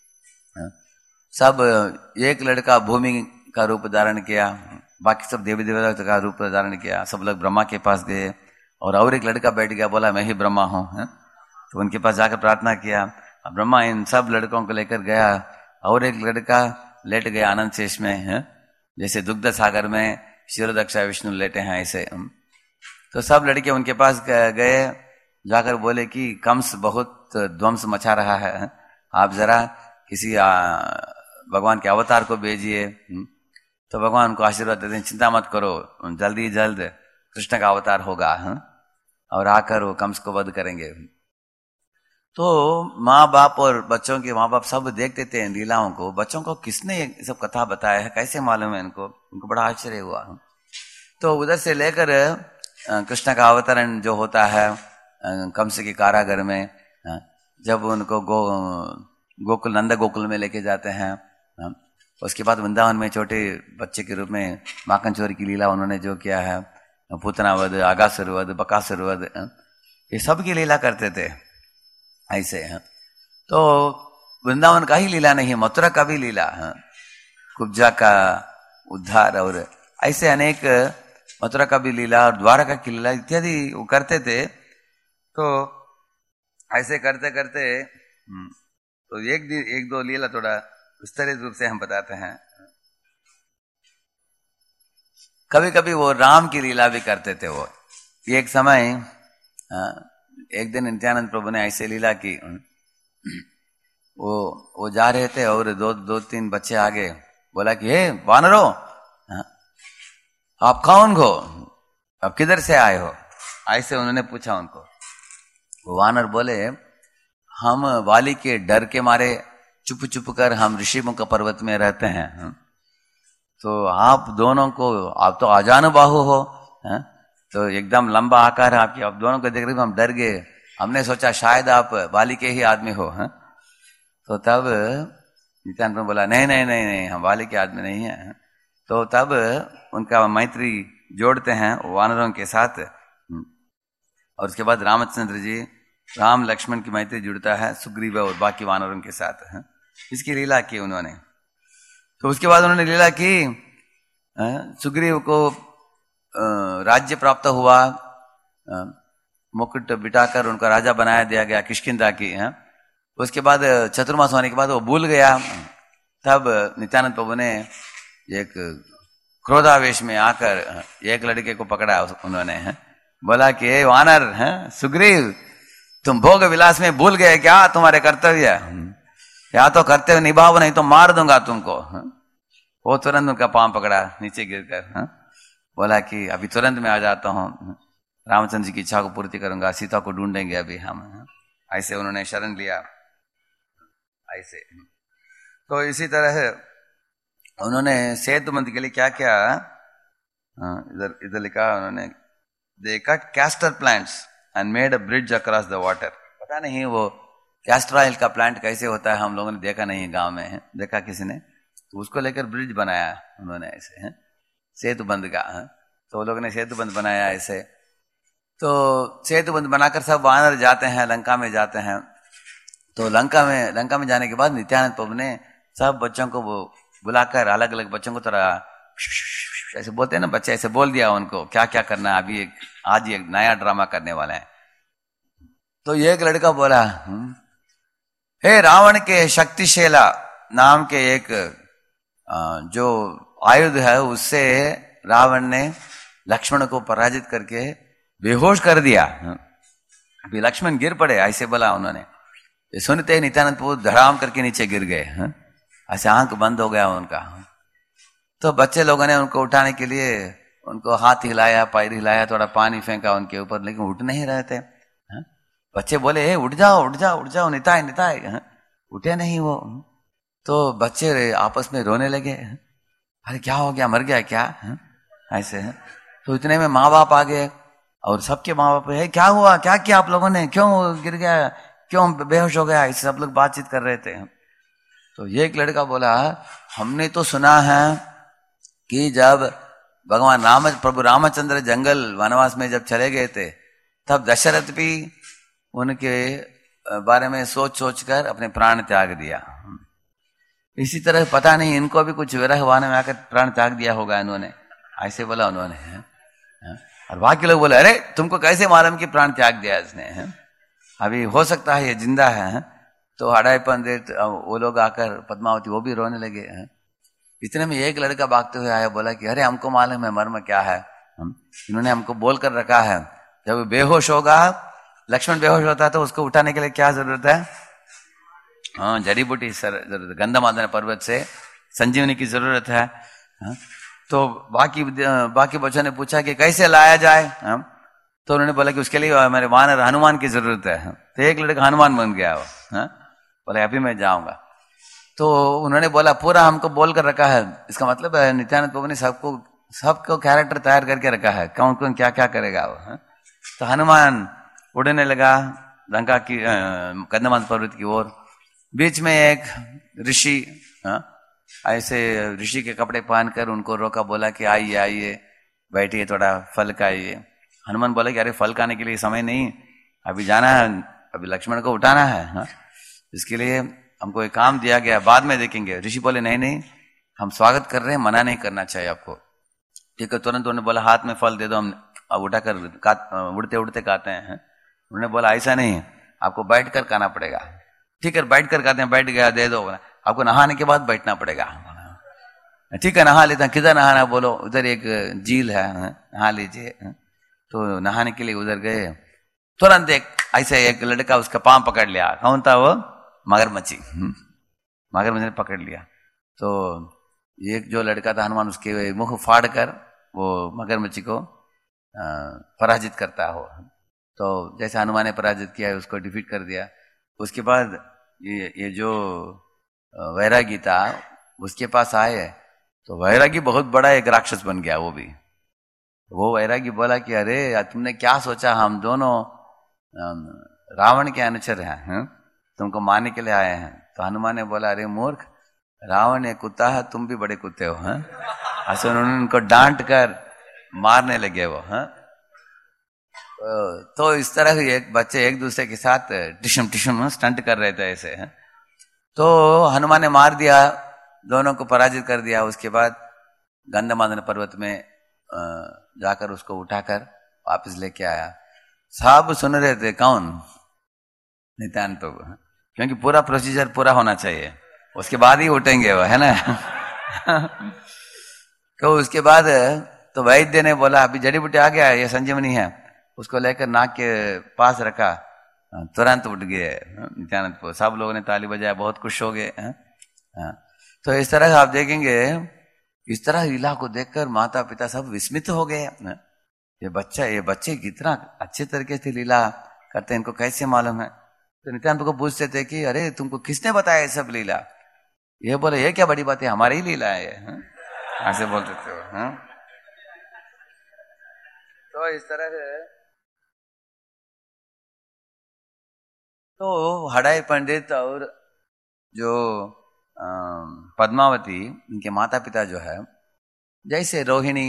सब एक लड़का भूमि का रूप धारण किया, बाकी सब देवी देवता का रूप धारण किया, सब लोग ब्रह्मा के पास गए और एक लड़का बैठ गया, बोला मैं ही ब्रह्मा हूं। तो उनके पास जाकर प्रार्थना किया, ब्रह्मा इन सब लड़कों को लेकर गया और एक लड़का लेट गया आनंद शेष में, जैसे दुग्ध सागर में शिरोदक्षा विष्णु लेटे हैं ऐसे। तो सब लड़के उनके पास गए, जाकर बोले कि कंस बहुत ध्वंस मचा रहा है, आप जरा किसी भगवान के अवतार को भेजिए। तो भगवान उनको आशीर्वाद देते हैं, चिंता मत करो, जल्दी जल्द कृष्ण का अवतार होगा और आकर वो कंस को वध करेंगे। तो माँ बाप और बच्चों के माँ बाप सब देखते थे इन लीलाओं को। बच्चों को किसने ये सब कथा बताया है, कैसे मालूम है इनको, उनको बड़ा आश्चर्य हुआ। तो उधर से लेकर कृष्ण का अवतरण जो होता है कंस के कारागर में, जब उनको गोकुल नंद गोकुल में लेके जाते हैं, उसके बाद वृंदावन में छोटे बच्चे के रूप में माखन चोरी की लीला उन्होंने जो किया है, पूतनावध, आगासुरवध, बकासुरवध, ये सब की लीला करते थे ऐसे। तो वृंदावन का ही लीला नहीं, मथुरा का भी लीला, कुब्जा का उद्धार और ऐसे अनेक, मथुरा का भी लीला और द्वारका की लीला इत्यादि वो करते थे। तो ऐसे करते करते तो एक दो लीला थोड़ा विस्तारित रूप से हम बताते हैं। कभी कभी वो राम की लीला भी करते थे। वो एक समय एक दिन नित्यानंद प्रभु ने ऐसे लीला की, वो जा रहे थे और दो तीन बच्चे आगे, बोला कि हे वानरो, आप कौन हो, आप किधर से आए हो, ऐसे उन्होंने पूछा उनको। वो वानर बोले हम वाली के डर के मारे चुप चुप कर हम ऋषिमुख पर्वत में रहते हैं, तो आप दोनों को, आप तो अजानुबाहु हो, तो एकदम लंबा आकार है आपकी, आप दोनों को देख रहे हम डर गए, हमने सोचा शायद आप वाली के ही आदमी हो। तो तब नित्यानंद प्रभु बोला नहीं नहीं नहीं नहीं, हम वाली के आदमी नहीं है। तो तब उनका मैत्री जोड़ते हैं वानरों के साथ, और उसके बाद रामचंद्र जी, राम लक्ष्मण की मैत्री जुड़ता है सुग्रीव और बाकी वानरों के साथ। इसकी लीला की उन्होंने। तो उसके बाद उन्होंने लीला की, सुग्रीव को राज्य प्राप्त हुआ, मुकुट बिठाकर उनका राजा बनाया दिया गया किष्किंधा की। उसके बाद चतुर्मास होने के बाद वो भूल गया। तब नित्यानंद प्रभु ने एक क्रोधावेश में आकर एक लड़के को पकड़ा उन्होंने, बोला कि वानर, सुग्रीव, तुम भोग विलास में भूल गए क्या तुम्हारे कर्तव्य, या तो कर्तव्य निभाओ नहीं तो मार दूंगा तुमको। वो तुरंत उनका पांव पकड़ा नीचे गिरकर, बोला कि अभी तुरंत मैं आ जाता हूं। रामचंद्र जी की इच्छा को पूर्ति करूंगा, सीता को ढूंढेंगे अभी हम, ऐसे उन्होंने शरण लिया ऐसे। तो इसी तरह उन्होंने सेतुबंध के लिए क्या क्या, इधर इधर लिखा उन्होंने, they cut castor plants and made a bridge across the water. पता नहीं वो कैस्टर ऑयल का प्लांट कैसे होता है, हम लोगों ने देखा नहीं, गांव में है देखा किसी ने, तो उसको लेकर ब्रिज बनाया उन्होंने ऐसे, है सेतुबंध का, है? तो वो लोगों ने सेतुबंध बनाया ऐसे। तो सेतुबंध बनाकर सब वानर जाते हैं, लंका में जाते हैं। तो लंका में जाने के बाद नित्यानंद प्रभु ने सब बच्चों को वो बुलाकर, अलग अलग बच्चों को थोड़ा ऐसे बोलते हैं ना बच्चे, ऐसे बोल दिया उनको क्या क्या करना है, अभी आज एक नया ड्रामा करने वाले हैं। तो एक लड़का बोला, हे रावण के शक्तिशैला नाम के एक जो आयुध है, उससे रावण ने लक्ष्मण को पराजित करके बेहोश कर दिया। अभी लक्ष्मण गिर पड़े, ऐसे बोला उन्होंने। ये सुनते ही नित्यानंद प्रभु धड़ाम करके नीचे गिर गए, ऐसे आंख बंद हो गया उनका। तो बच्चे लोगों ने उनको उठाने के लिए उनको हाथ हिलाया, पैर हिलाया, थोड़ा पानी फेंका उनके ऊपर, लेकिन उठ नहीं रहे थे। बच्चे बोले, हे उठ जाओ उठ जाओ उठ जाओ, निताय निताय, उठे नहीं वो। तो बच्चे आपस में रोने लगे, अरे क्या हो गया, मर गया क्या, ऐसे है। तो इतने में माँ बाप आ गए, और सबके माँ बाप है, क्या हुआ, क्या किया आप लोगों ने, क्यों गिर गया, क्यों बेहोश हो गया, ऐसे सब लोग बातचीत कर रहे थे। तो ये एक लड़का बोला, हमने तो सुना है कि जब भगवान प्रभु रामचंद्र जंगल वनवास में जब चले गए थे, तब दशरथ भी उनके बारे में सोच सोच कर अपने प्राण त्याग दिया। इसी तरह पता नहीं इनको भी कुछ विरह वाने में आकर प्राण त्याग दिया होगा इन्होंने, ऐसे बोला उन्होंने। और बाकी लोग बोले, अरे तुमको कैसे मालूम कि प्राण त्याग दिया इसने, अभी हो सकता है ये जिंदा है। तो अढ़ाई पंडित वो लोग आकर, पद्मावती वो भी रोने लगे। इतने में एक लड़का भागते हुए आया, बोला कि अरे हमको मालूम है मर्म क्या है, इन्होंने हमको बोल कर रखा है, जब बेहोश होगा, लक्ष्मण बेहोश होता है तो उसको उठाने के लिए क्या जरूरत है, हाँ जड़ी बूटी जरूरत, गंधमादन पर्वत से संजीवनी की जरूरत है। तो बाकी बच्चों ने पूछा कि कैसे लाया जाए, तो उन्होंने बोला कि उसके लिए मेरे वानर हनुमान की जरूरत है। तो एक लड़का हनुमान बन गया वो, बोले अभी मैं जाऊंगा। तो उन्होंने बोला पूरा हमको बोल कर रखा है, इसका मतलब है नित्यानंद प्रभु ने सबको कैरेक्टर तैयार करके रखा है, कौन कौन क्या क्या करेगा वो। तो हनुमान उड़ने लगा लंका की गंधमादन पर्वत की ओर। बीच में एक ऋषि ऐसे ऋषि के कपड़े पहनकर उनको रोका, बोला कि आइए आइए बैठिए, थोड़ा फल खाइए। हनुमान बोला कि अरे फल खाने के लिए समय नहीं, अभी जाना है, अभी लक्ष्मण को उठाना है, इसके लिए हमको एक काम दिया गया, बाद में देखेंगे। ऋषि बोले नहीं नहीं, हम स्वागत कर रहे हैं, मना नहीं करना चाहिए आपको। ठीक है, तुरंत उन्होंने बोला हाथ में फल दे दो, हम अब उठाकर उड़ते उड़ते खाते हैं। उन्होंने बोला ऐसा नहीं, आपको बैठ कर खाना पड़ेगा। ठीक है, बैठ कर खाते हैं, बैठ गया, दे दो, आपको नहाने के बाद बैठना पड़ेगा। ठीक है नहा लेता, किधर नहाना बोलो, उधर एक झील है, नहा लीजिए। तो नहाने के लिए उधर गए, तुरंत ऐसे एक लड़का उसका पांव पकड़ लिया। कौन था वो, मगरमच्छी। मगरमच्छ ने पकड़ लिया। तो एक जो लड़का था हनुमान, उसके मुख फाड़ कर वो मगरमच्छी को पराजित करता हो। तो जैसे हनुमान ने पराजित किया, उसको डिफीट कर दिया। उसके बाद ये जो वैरागी था उसके पास आए, तो वैरागी बहुत बड़ा एक राक्षस बन गया वो भी। वो वैरागी बोला कि अरे तुमने क्या सोचा, हम दोनों रावण के अनुचर हैं, तुमको मारने के लिए आए हैं। तो हनुमान ने बोला, अरे मूर्ख, रावण एक कुत्ता है, तुम भी बड़े कुत्ते हो। ऐसे उन्होंने उनको डांट कर मारने लगे वो। तो इस तरह एक बच्चे एक दूसरे के साथ टिशम टिशम स्टंट कर रहे थे ऐसे। तो हनुमान ने मार दिया, दोनों को पराजित कर दिया। उसके बाद गंधमादन पर्वत में जाकर उसको उठाकर वापस लेके आया। सब सुन रहे थे, कौन, नित्यानंद प्रभु, क्योंकि पूरा प्रोसीजर पूरा होना चाहिए, उसके बाद ही उठेंगे वो, है ना। तो उसके बाद तो वैद्य ने बोला अभी जड़ी बूटी आ गया, ये संजीवनी है, उसको लेकर नाक के पास रखा, तुरंत उठ गए नित्यानंद प्रभु। सब लोगों ने ताली बजाया, बहुत खुश हो गए। तो इस तरह आप देखेंगे, इस तरह लीला को देखकर माता पिता सब विस्मित हो गए। ये बच्चे कितना अच्छे तरीके से लीला करते हैं, इनको कैसे मालूम है? तो नित्यानंद को पूछते थे कि अरे तुमको किसने बताया ये सब लीला? ये बोले ये क्या बड़ी बात है, हमारी ही लीला है ये, ऐसे बोलते थे वो। तो इस तरह से तो हड़ाई पंडित और जो पद्मावती, इनके माता पिता जो है, जैसे रोहिणी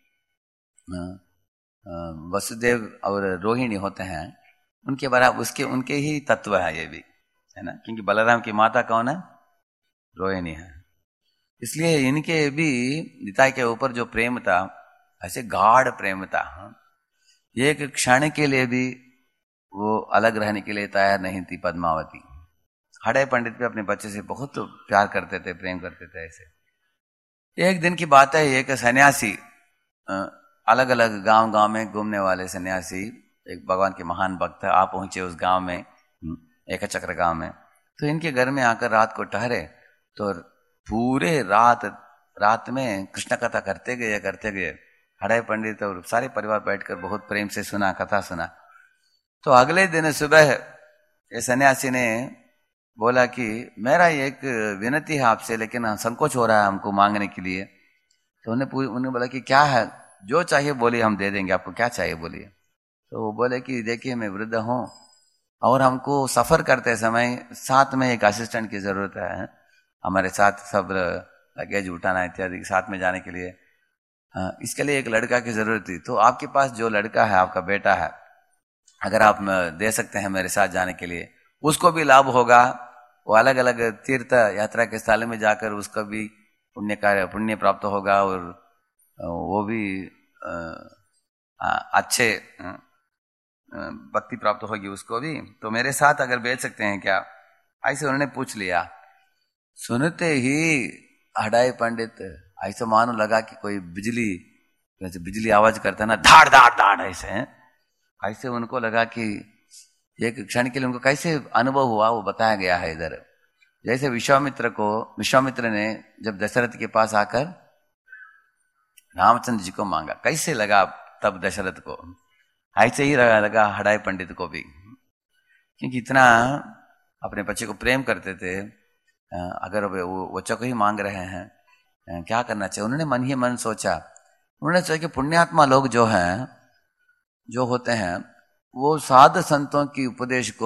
वसुदेव और रोहिणी होते हैं, उनके बराबर उसके उनके ही तत्व है ये भी, है ना, क्योंकि बलराम की माता कौन है? रोहिणी है। इसलिए इनके भी निताई के ऊपर जो प्रेम था, ऐसे गाढ़ प्रेम था, एक क्षण के लिए भी वो अलग रहने के लिए तैयार नहीं थी पद्मावती। हड़े पंडित भी अपने बच्चे से बहुत प्यार करते थे, प्रेम करते थे। ऐसे एक दिन की बात है, एक सन्यासी, अलग अलग गांव गांव में घूमने वाले सन्यासी, एक भगवान के महान भक्त, आप पहुंचे उस गांव में, एक चक्र गांव में। तो इनके घर में आकर रात को ठहरे, तो पूरे रात में कृष्ण कथा करते गए। हड़े पंडित और सारे परिवार बैठकर बहुत प्रेम से सुना, कथा सुना। तो अगले दिन सुबह ये सन्यासी ने बोला कि मेरा एक विनती है आपसे, लेकिन संकोच हो रहा है हमको मांगने के लिए। तो उन्होंने बोला कि क्या है, जो चाहिए बोलिए, हम दे देंगे, आपको क्या चाहिए बोलिए। तो वो बोले कि देखिए मैं वृद्ध हूँ और हमको सफर करते समय साथ में एक असिस्टेंट की जरूरत है, हमारे साथ सब लगेज उठाना इत्यादि साथ में जाने के लिए, इसके लिए एक लड़का की जरूरत थी। तो आपके पास जो लड़का है, आपका बेटा है, अगर आप दे सकते हैं मेरे साथ जाने के लिए, उसको भी लाभ होगा, वो अलग अलग तीर्थ यात्रा के स्थल में जाकर उसका भी पुण्य प्राप्त होगा, और वो भी अच्छे भक्ति प्राप्त होगी उसको भी। तो मेरे साथ अगर भेज सकते हैं क्या? ऐसे उन्होंने पूछ लिया। सुनते ही हड़ाई पंडित ऐसे मानो लगा कि कोई बिजली आवाज करता है ना, धाड़ धाड़ धाड़, ऐसे उनको लगा कि एक क्षण के लिए उनको कैसे अनुभव हुआ वो बताया गया है इधर। जैसे विश्वामित्र ने जब दशरथ के पास आकर रामचंद्र जी को मांगा, कैसे लगा तब दशरथ को, ऐसे ही लगा हड़ाई पंडित को भी, क्योंकि इतना अपने बच्चे को प्रेम करते थे। अगर वो बच्चों को ही मांग रहे हैं, क्या करना चाहिए? उन्होंने मन ही मन सोचा, उन्होंने सोचा कि पुण्यात्मा लोग जो होते हैं वो साधु संतों की उपदेश को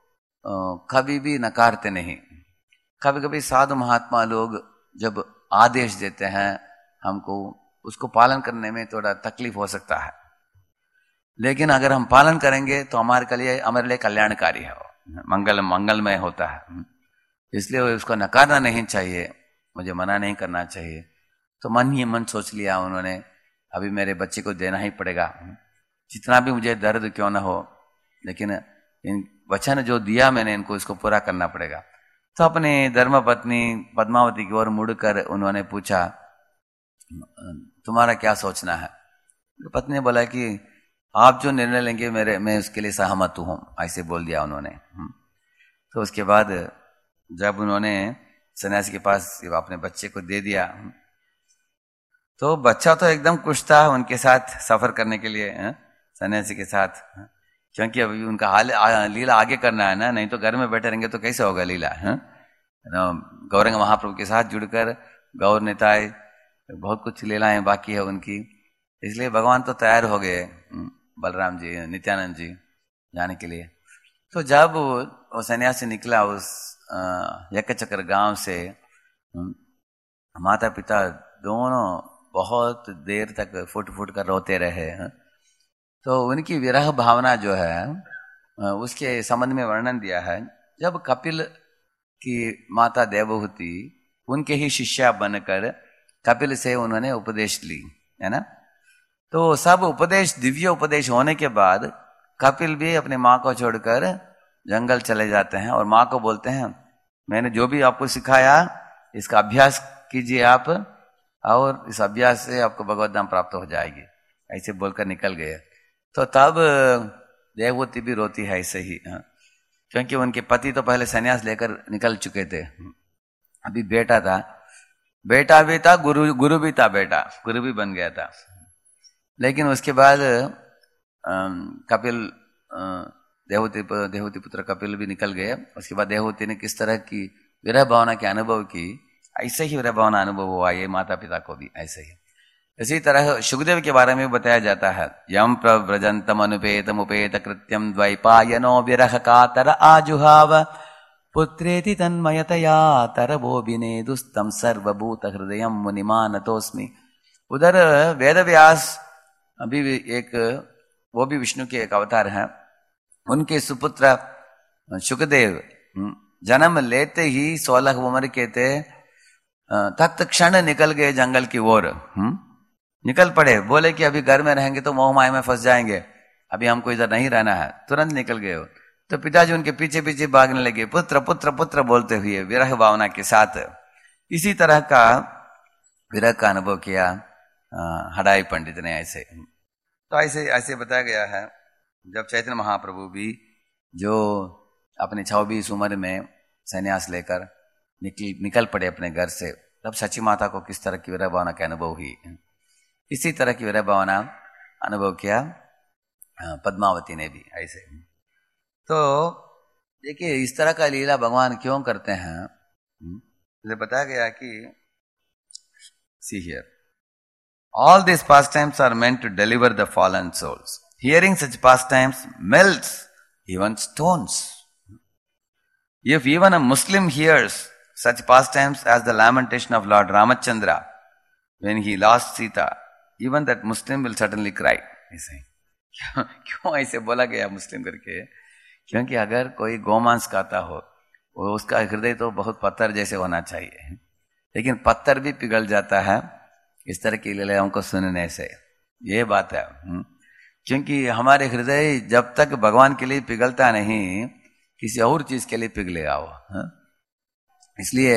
कभी भी नकारते नहीं। कभी कभी साधु महात्मा लोग जब आदेश देते हैं हमको, उसको पालन करने में थोड़ा तकलीफ हो सकता है, लेकिन अगर हम पालन करेंगे तो हमारे लिए कल्याणकारी है, मंगलमय होता है। इसलिए उसको नकारना नहीं चाहिए, मुझे मना नहीं करना चाहिए। तो मन ही मन सोच लिया उन्होंने, अभी मेरे बच्चे को देना ही पड़ेगा, जितना भी मुझे दर्द क्यों ना हो, लेकिन इन वचन जो दिया मैंने इनको, इसको पूरा करना पड़ेगा। तो अपने धर्मपत्नी पद्मावती की ओर मुड़कर उन्होंने पूछा, तुम्हारा क्या सोचना है? पत्नी ने बोला कि आप जो निर्णय लेंगे मैं उसके लिए सहमत हूं, ऐसे बोल दिया उन्होंने। तो उसके बाद जब उन्होंने सन्यासी के पास अपने बच्चे को दे दिया, तो बच्चा तो एकदम खुश था उनके साथ सफर करने के लिए, सन्यासी के साथ, क्योंकि अभी उनका लीला आगे करना है ना, नहीं तो घर में बैठे रहेंगे तो कैसे होगा लीला। गौरंग महाप्रभु के साथ जुड़कर गौर निताय बहुत कुछ लीलाएं बाकी है उनकी, इसलिए भगवान तो तैयार हो गए, बलराम जी, नित्यानंद जी जाने के लिए। तो जब वो सन्यासी निकला उस यज्ञचक्र गांव से, माता पिता दोनों बहुत देर तक फुट फुट कर रोते रहे। तो उनकी विरह भावना जो है उसके संबंध में वर्णन दिया है। जब कपिल की माता देवहूति उनके ही शिष्या बनकर कपिल से उन्होंने उपदेश ली, है ना, तो सब उपदेश, दिव्य उपदेश होने के बाद कपिल भी अपने माँ को छोड़कर जंगल चले जाते हैं और माँ को बोलते हैं, मैंने जो भी आपको सिखाया इसका अभ्यास कीजिए आप, और इस अभ्यास से आपको भगवत धाम प्राप्त हो जाएगी, ऐसे बोलकर निकल गए। तो तब देवहूति भी रोती है ऐसे ही, क्योंकि उनके पति तो पहले संन्यास लेकर निकल चुके थे, अभी बेटा था, बेटा भी था, गुरु भी था, बेटा गुरु भी बन गया था। लेकिन उसके बाद कपिल देवहूति पुत्र कपिल भी निकल गए। उसके बाद देवहूति ने किस तरह की विरह भावना के अनुभव की, ऐसे ही विरह भावना अनुभव हुआ ये माता पिता को भी ऐसे ही। इसी तरह सुखदेव के बारे में बताया जाता है, यम प्रव्रजंतम अनुपेतम उपेत कृत्यम द्वैपायनो विरह कातर आजुहाव पुत्रेति तन्मयतया तरवोभिने दुस्तम सर्वभूत हृदयम मुनिमानतोस्मि। उधर वेद व्यास अभी एक, वो भी विष्णु के एक अवतार हैं, उनके सुपुत्र सुखदेव जन्म लेते ही 16 उम्र के थे, तत्क्षण निकल गए जंगल की ओर। निकल पड़े, बोले कि अभी घर में रहेंगे तो मोह माया में फंस जाएंगे, अभी हमको इधर नहीं रहना है। तुरंत निकल गए। तो पिताजी उनके पीछे पीछे भागने लगे, पुत्र पुत्र पुत्र बोलते हुए विरह भावना के साथ। इसी तरह का विरह का अनुभव किया हडाई पंडित ने ऐसे। तो ऐसे ऐसे बताया गया है, जब चैतन्य महाप्रभु भी जो अपने 26 उम्र में संन्यास लेकर निकल पड़े अपने घर से, तब सची माता को किस तरह की विरह भावना का अनुभव हुई, इसी तरह की विरह भावना अनुभव किया पद्मावती ने भी ऐसे। तो देखिए इस तरह का लीला भगवान क्यों करते हैं, इसे बताया गया कि see here, all these pastimes are meant to deliver the fallen souls. Hearing such pastimes melts even stones. If even a Muslim hears such pastimes as the lamentation of Lord Ramachandra when he lost Sita, even that Muslim will certainly cry. ऐसे क्यों ऐसे बोला गया मुस्लिम करके? क्योंकि अगर कोई गोमांस खाता हो, वो उसका हृदय तो बहुत पत्थर जैसे होना चाहिए, लेकिन पत्थर भी पिघल जाता है इस तरह की लीलाओं को सुनने से। ये बात है, क्योंकि हमारे हृदय जब तक भगवान के लिए पिघलता नहीं, किसी और चीज के लिए पिघलेगा वो। इसलिए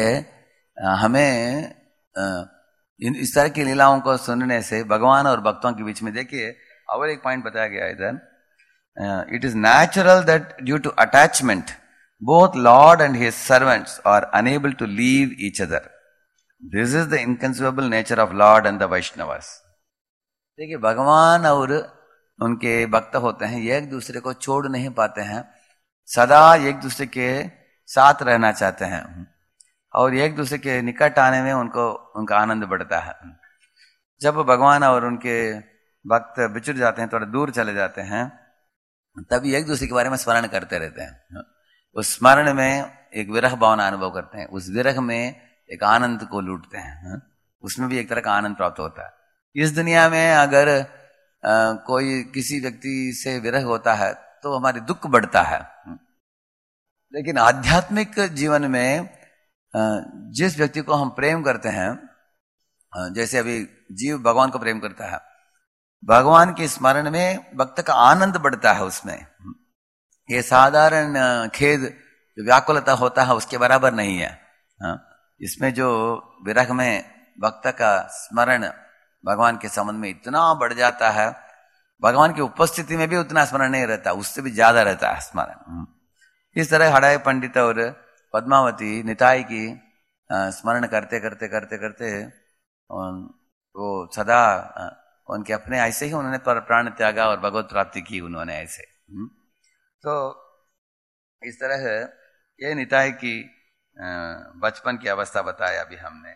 हमें इस तरह की लीलाओं को सुनने से भगवान और भक्तों के बीच में, देखिए और एक पॉइंट बताया गया इधर, it is natural that due to attachment both Lord and his servants are unable to leave each other. This is the inconceivable nature of Lord and the Vaishnavas. देखिए भगवान और उनके भक्त होते हैं, ये एक दूसरे को छोड़ नहीं पाते हैं, सदा एक दूसरे के साथ रहना चाहते हैं, और एक दूसरे के निकट आने में उनका आनंद बढ़ता है। जब भगवान और उनके भक्त बिछुड़ जाते हैं, थोड़ा दूर चले जाते हैं, तभी एक दूसरे के बारे में स्मरण करते रहते हैं। उस स्मरण में एक विरह भावना अनुभव करते हैं, उस विरह में एक आनंद को लूटते हैं, उसमें भी एक तरह का आनंद प्राप्त होता है। इस दुनिया में अगर कोई किसी व्यक्ति से विरह होता है तो हमारी दुख बढ़ता है, लेकिन आध्यात्मिक जीवन में जिस व्यक्ति को हम प्रेम करते हैं, जैसे अभी जीव भगवान को प्रेम करता है, भगवान के स्मरण में भक्त का आनंद बढ़ता है उसमें। ये साधारण खेद जो व्याकुलता होता है उसके बराबर नहीं है। इसमें जो विरह में भक्त का स्मरण भगवान के संबंध में इतना बढ़ जाता है, भगवान की उपस्थिति में भी उतना स्मरण नहीं रहता, उससे भी ज्यादा रहता है स्मरण। इस तरह हडाई पंडित और पद्मावती निताई की स्मरण करते करते करते करते वो सदा उनके अपने ऐसे ही उन्होंने प्राण त्यागा और भगवत प्राप्ति की उन्होंने ऐसे। तो इस तरह ये निताई की बचपन की अवस्था बताया अभी हमने।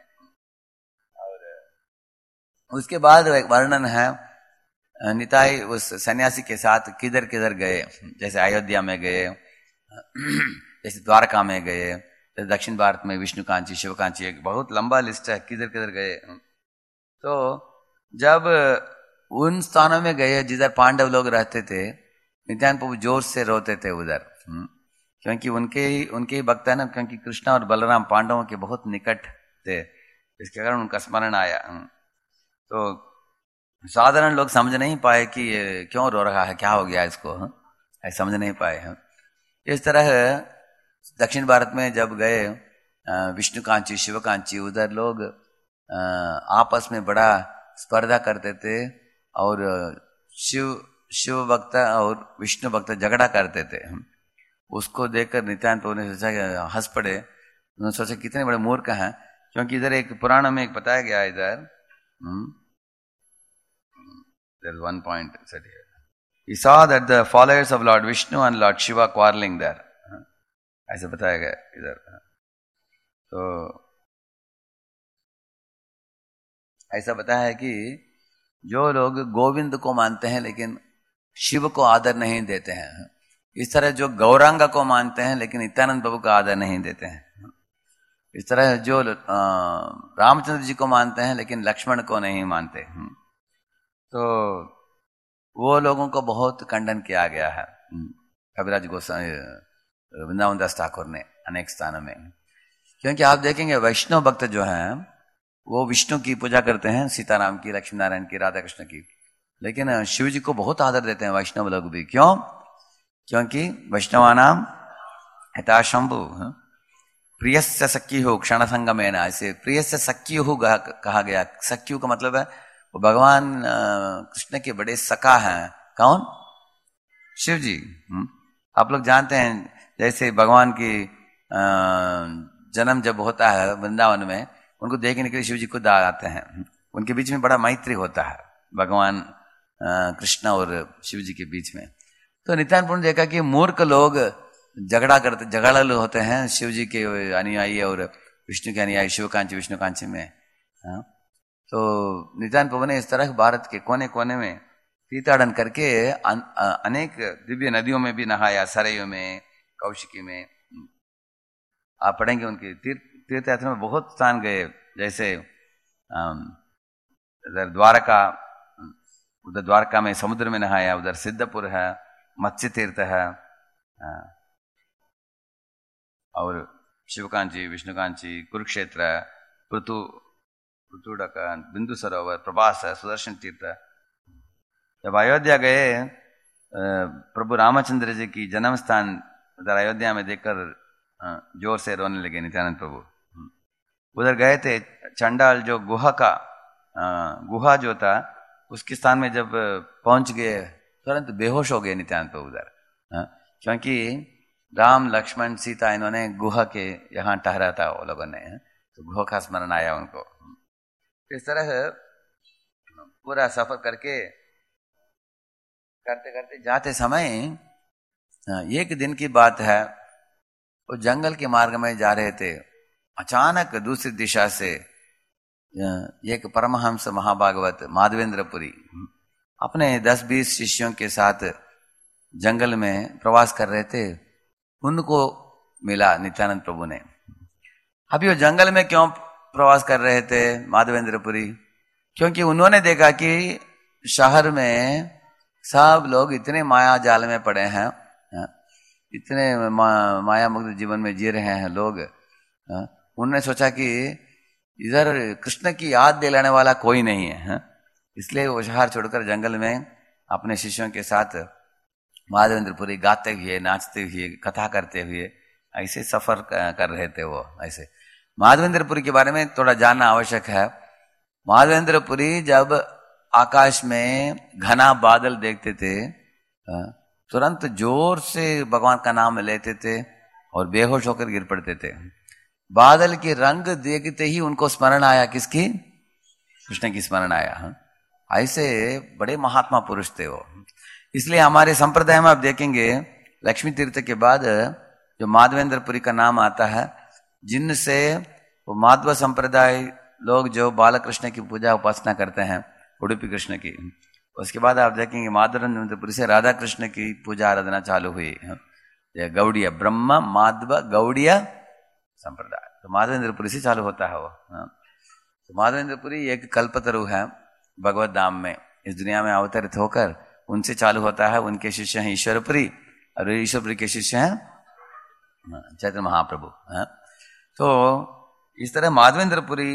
और उसके बाद एक वर्णन है, निताई उस सन्यासी के साथ किधर किधर गए, जैसे अयोध्या में गए, जैसे द्वारका में गए, जैसे दक्षिण भारत में विष्णुकांची शिवकांची, एक बहुत लंबा लिस्ट है किधर किधर गए। तो जब उन स्थानों में गए जिधर पांडव लोग रहते थे, नित्यानंद प्रभु जोर से रोते थे उधर, क्योंकि उनके ही भक्त है ना, क्योंकि कृष्ण और बलराम पांडवों के बहुत निकट थे, इसके कारण उनका स्मरण आया। तो साधारण लोग समझ नहीं पाए कि ये क्यों रो रहा है, क्या हो गया इसको, ऐसे समझ नहीं पाए। इस तरह दक्षिण भारत में जब गए विष्णुकांची शिवकांची, उधर लोग आपस में बड़ा स्पर्धा करते थे और शिव भक्त और विष्णु भक्त झगड़ा करते थे। उसको देखकर नित्यानंद प्रभु ने सोचा कि हंस पड़े, उन्होंने सोचा कितने बड़े मूर्ख हैं, क्योंकि इधर एक पुराण में एक बताया गया, इधर there's one point said here. He saw that the followers of Lord Vishnu and Lord Shiva quarreling there. ऐसे बताया गया इधर. तो ऐसा बताया है कि जो लोग गोविंद को मानते हैं लेकिन शिव को आदर नहीं देते हैं, इस तरह जो गौरांग को मानते हैं लेकिन नित्यानंद प्रभु को आदर नहीं देते हैं, इस तरह जो रामचंद्र जी को मानते हैं लेकिन लक्ष्मण को नहीं मानते, तो वो लोगों को बहुत खंडन किया गया है कविराज गोस्वामी वृंदावन दास ठाकुर ने अनेक स्थानों में. क्योंकि आप देखेंगे वैष्णव भक्त जो हैं वो विष्णु की पूजा करते हैं, सीताराम की, लक्ष्मी नारायण की, राधा कृष्ण की, लेकिन शिव जी को बहुत आदर देते हैं वैष्णव लोग भी. क्यों? क्योंकि वैष्णवानाम हिताशंभु प्रियस्य सख्यु क्षण संगमेन, ऐसे प्रियस्य सख्यु कहा गया. सख्यु का मतलब है वो भगवान कृष्ण के बड़े सखा हैं. कौन? शिव जी. आप लोग जानते हैं जैसे भगवान की जन्म जब होता है वृंदावन में, उनको देखने के लिए शिव जी खुद आते हैं. उनके बीच में बड़ा मैत्री होता है भगवान कृष्ण और शिव जी के बीच में. तो नित्यानंद प्रभु ने देखा कि मूर्ख लोग झगड़ालू होते हैं शिव जी के अनुयायी और विष्णु के अनुयायी, शिवकांची विष्णुकांची में. तो नित्यानंद प्रभु ने इस तरह भारत के कोने कोने में तीर्थाटन करके अनेक दिव्य नदियों में भी नहाया, सरयू में, कौशिकी में. आप पढ़ेंगे उनके तीर्थ यात्रा में बहुत स्थान गए, जैसे उधर द्वारका, उधर द्वारका में समुद्र में नहाया, उधर सिद्धपुर है, मत्स्य तीर्थ है, और शिवकांची विष्णुकांची, कुरुक्षेत्र, पृथुडक, बिंदु सरोवर, प्रभास, सुदर्शन तीर्थ. जब अयोध्या गए प्रभु रामचंद्र जी की जन्म स्थान उधर अयोध्या में देखकर जोर से रोने लगे नित्यानंद प्रभु. उधर गए थे, चंडाल जो गुहा जो था उसके स्थान में जब पहुंच गए तुरंत बेहोश हो गए नित्यानंद प्रभु उधर. क्योंकि राम लक्ष्मण सीता इन्होंने गुहा के यहाँ ठहरा था वो लोगों ने, तो गुहा का स्मरण आया उनको. इस तरह पूरा सफर करते करते जाते समय एक दिन की बात है, वो जंगल के मार्ग में जा रहे थे. अचानक दूसरी दिशा से एक परमहंस महाभागवत माधवेंद्रपुरी अपने 10-20 शिष्यों के साथ जंगल में प्रवास कर रहे थे. उनको मिला नित्यानंद प्रभु ने. अभी वो जंगल में क्यों प्रवास कर रहे थे माधवेंद्रपुरी? क्योंकि उन्होंने देखा कि शहर में सब लोग इतने माया जाल में पड़े हैं, इतने माया मुक्त जीवन में जी रहे हैं लोग. उन्होंने सोचा कि इधर कृष्ण की याद दिलाने वाला कोई नहीं है, इसलिए वो शहर छोड़कर जंगल में अपने शिष्यों के साथ माधवेंद्रपुरी गाते हुए, नाचते हुए, कथा करते हुए ऐसे सफर कर रहे थे. वो ऐसे माधवेंद्रपुरी के बारे में थोड़ा जानना आवश्यक है. माधवेंद्रपुरी जब आकाश में घना बादल देखते थे तुरंत जोर से भगवान का नाम लेते थे और बेहोश होकर गिर पड़ते थे. बादल के रंग देखते ही उनको स्मरण आया, किसकी? कृष्ण की स्मरण आया. ऐसे बड़े महात्मा पुरुष थे वो. इसलिए हमारे संप्रदाय में आप देखेंगे लक्ष्मी तीर्थ के बाद जो माधवेंद्रपुरी का नाम आता है, जिनसे वो माधव संप्रदाय लोग जो बालकृष्ण की पूजा उपासना करते हैं, उडुपी कृष्ण की, उसके बाद आप देखेंगे माधवेंद्रपुरी से राधा कृष्ण की पूजा आराधना चालू हुई. गौड़िया ब्रह्म माधव गौड़िया संप्रदाय, तो माधवेंद्रपुरी से चालू होता है वो. तो माधवेंद्रपुरी एक कल्पतरु है भगवत धाम में, इस दुनिया में अवतरित होकर उनसे चालू होता है. उनके शिष्य हैं ईश्वरपुरी और ईश्वरपुरी के शिष्य हैं चैतन्य महाप्रभु. तो इस तरह माधवेंद्रपुरी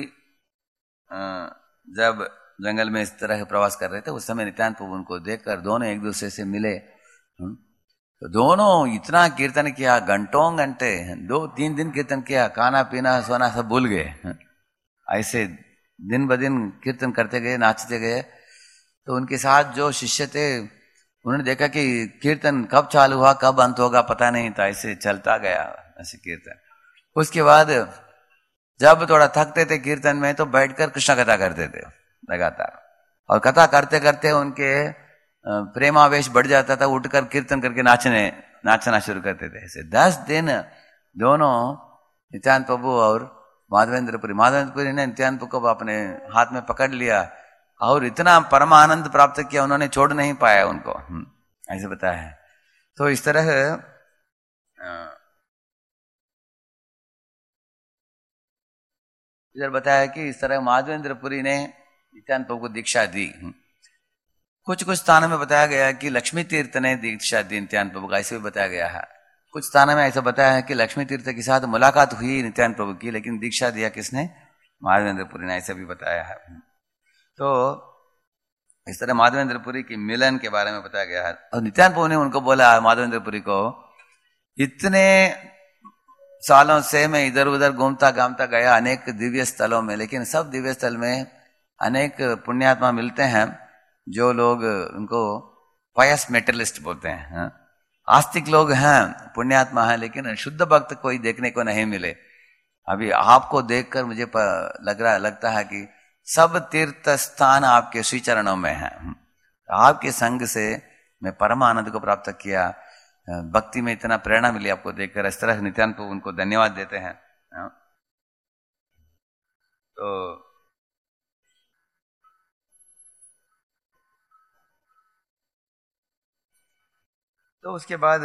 जब जंगल में इस तरह प्रवास कर रहे थे, उस समय नित्यानंद प्रभु उनको देखकर दोनों एक दूसरे से मिले. तो दोनों इतना कीर्तन किया, घंटों घंटे, 2-3 दिन कीर्तन किया, खाना पीना सोना सब भूल गए. ऐसे दिन ब दिन कीर्तन करते गए, नाचते गए. तो उनके साथ जो शिष्य थे उन्होंने देखा कि कीर्तन कब चालू हुआ कब अंत होगा पता नहीं था, ऐसे चलता गया ऐसे कीर्तन. उसके बाद जब थोड़ा थकते थे कीर्तन में तो बैठकर कृष्ण कथा करते थे लगातार. और कथा करते करते उनके प्रेमावेश बढ़ जाता था, उठकर कीर्तन करके नाचना शुरू करते थे। ऐसे 10 दिन दोनों नित्यानंद प्रभु और माधवेंद्रपुरी ने नित्यानंद प्रभु को अपने हाथ में पकड़ लिया और इतना परम आनंद प्राप्त किया, उन्होंने छोड़ नहीं पाया उनको, ऐसे बताया है। तो इस तरह इधर बताया कि इस तरह माधवेंद्रपुरी ने नित्यानंद प्रभु को दीक्षा दी। कुछ स्थानों में बताया गया है कि लक्ष्मी तीर्थ ने दीक्षा दी नित्यानंद प्रभु का, ऐसे भी बताया गया है। कुछ स्थानों में ऐसा बताया है कि लक्ष्मी तीर्थ के साथ मुलाकात हुई नित्यानंद प्रभु की, लेकिन दीक्षा दिया किसने? माधवेंद्रपुरी ने, ऐसा भी बताया है। तो इस तरह माधवेंद्रपुरी की मिलन के बारे में बताया गया है। और नित्यानंद प्रभु ने उनको बोला, माधवेंद्रपुरी को, इतने सालों से मैं इधर उधर घूमता घामता गया अनेक दिव्य स्थलों में, लेकिन सब दिव्य स्थल में अनेक पुण्यात्मा मिलते हैं जो लोग उनको पायस मेटलिस्ट बोलते हैं, आस्तिक लोग हैं, पुण्यात्मा हैं, लेकिन शुद्ध भक्त कोई देखने को नहीं मिले। अभी आपको देखकर मुझे लगता है कि सब तीर्थ स्थान आपके श्री चरणों में हैं। आपके संग से मैं परम आनंद को प्राप्त किया, भक्ति में इतना प्रेरणा मिली आपको देखकर। इस तरह नित्यानंद प्रभु उनको धन्यवाद देते हैं। तो उसके बाद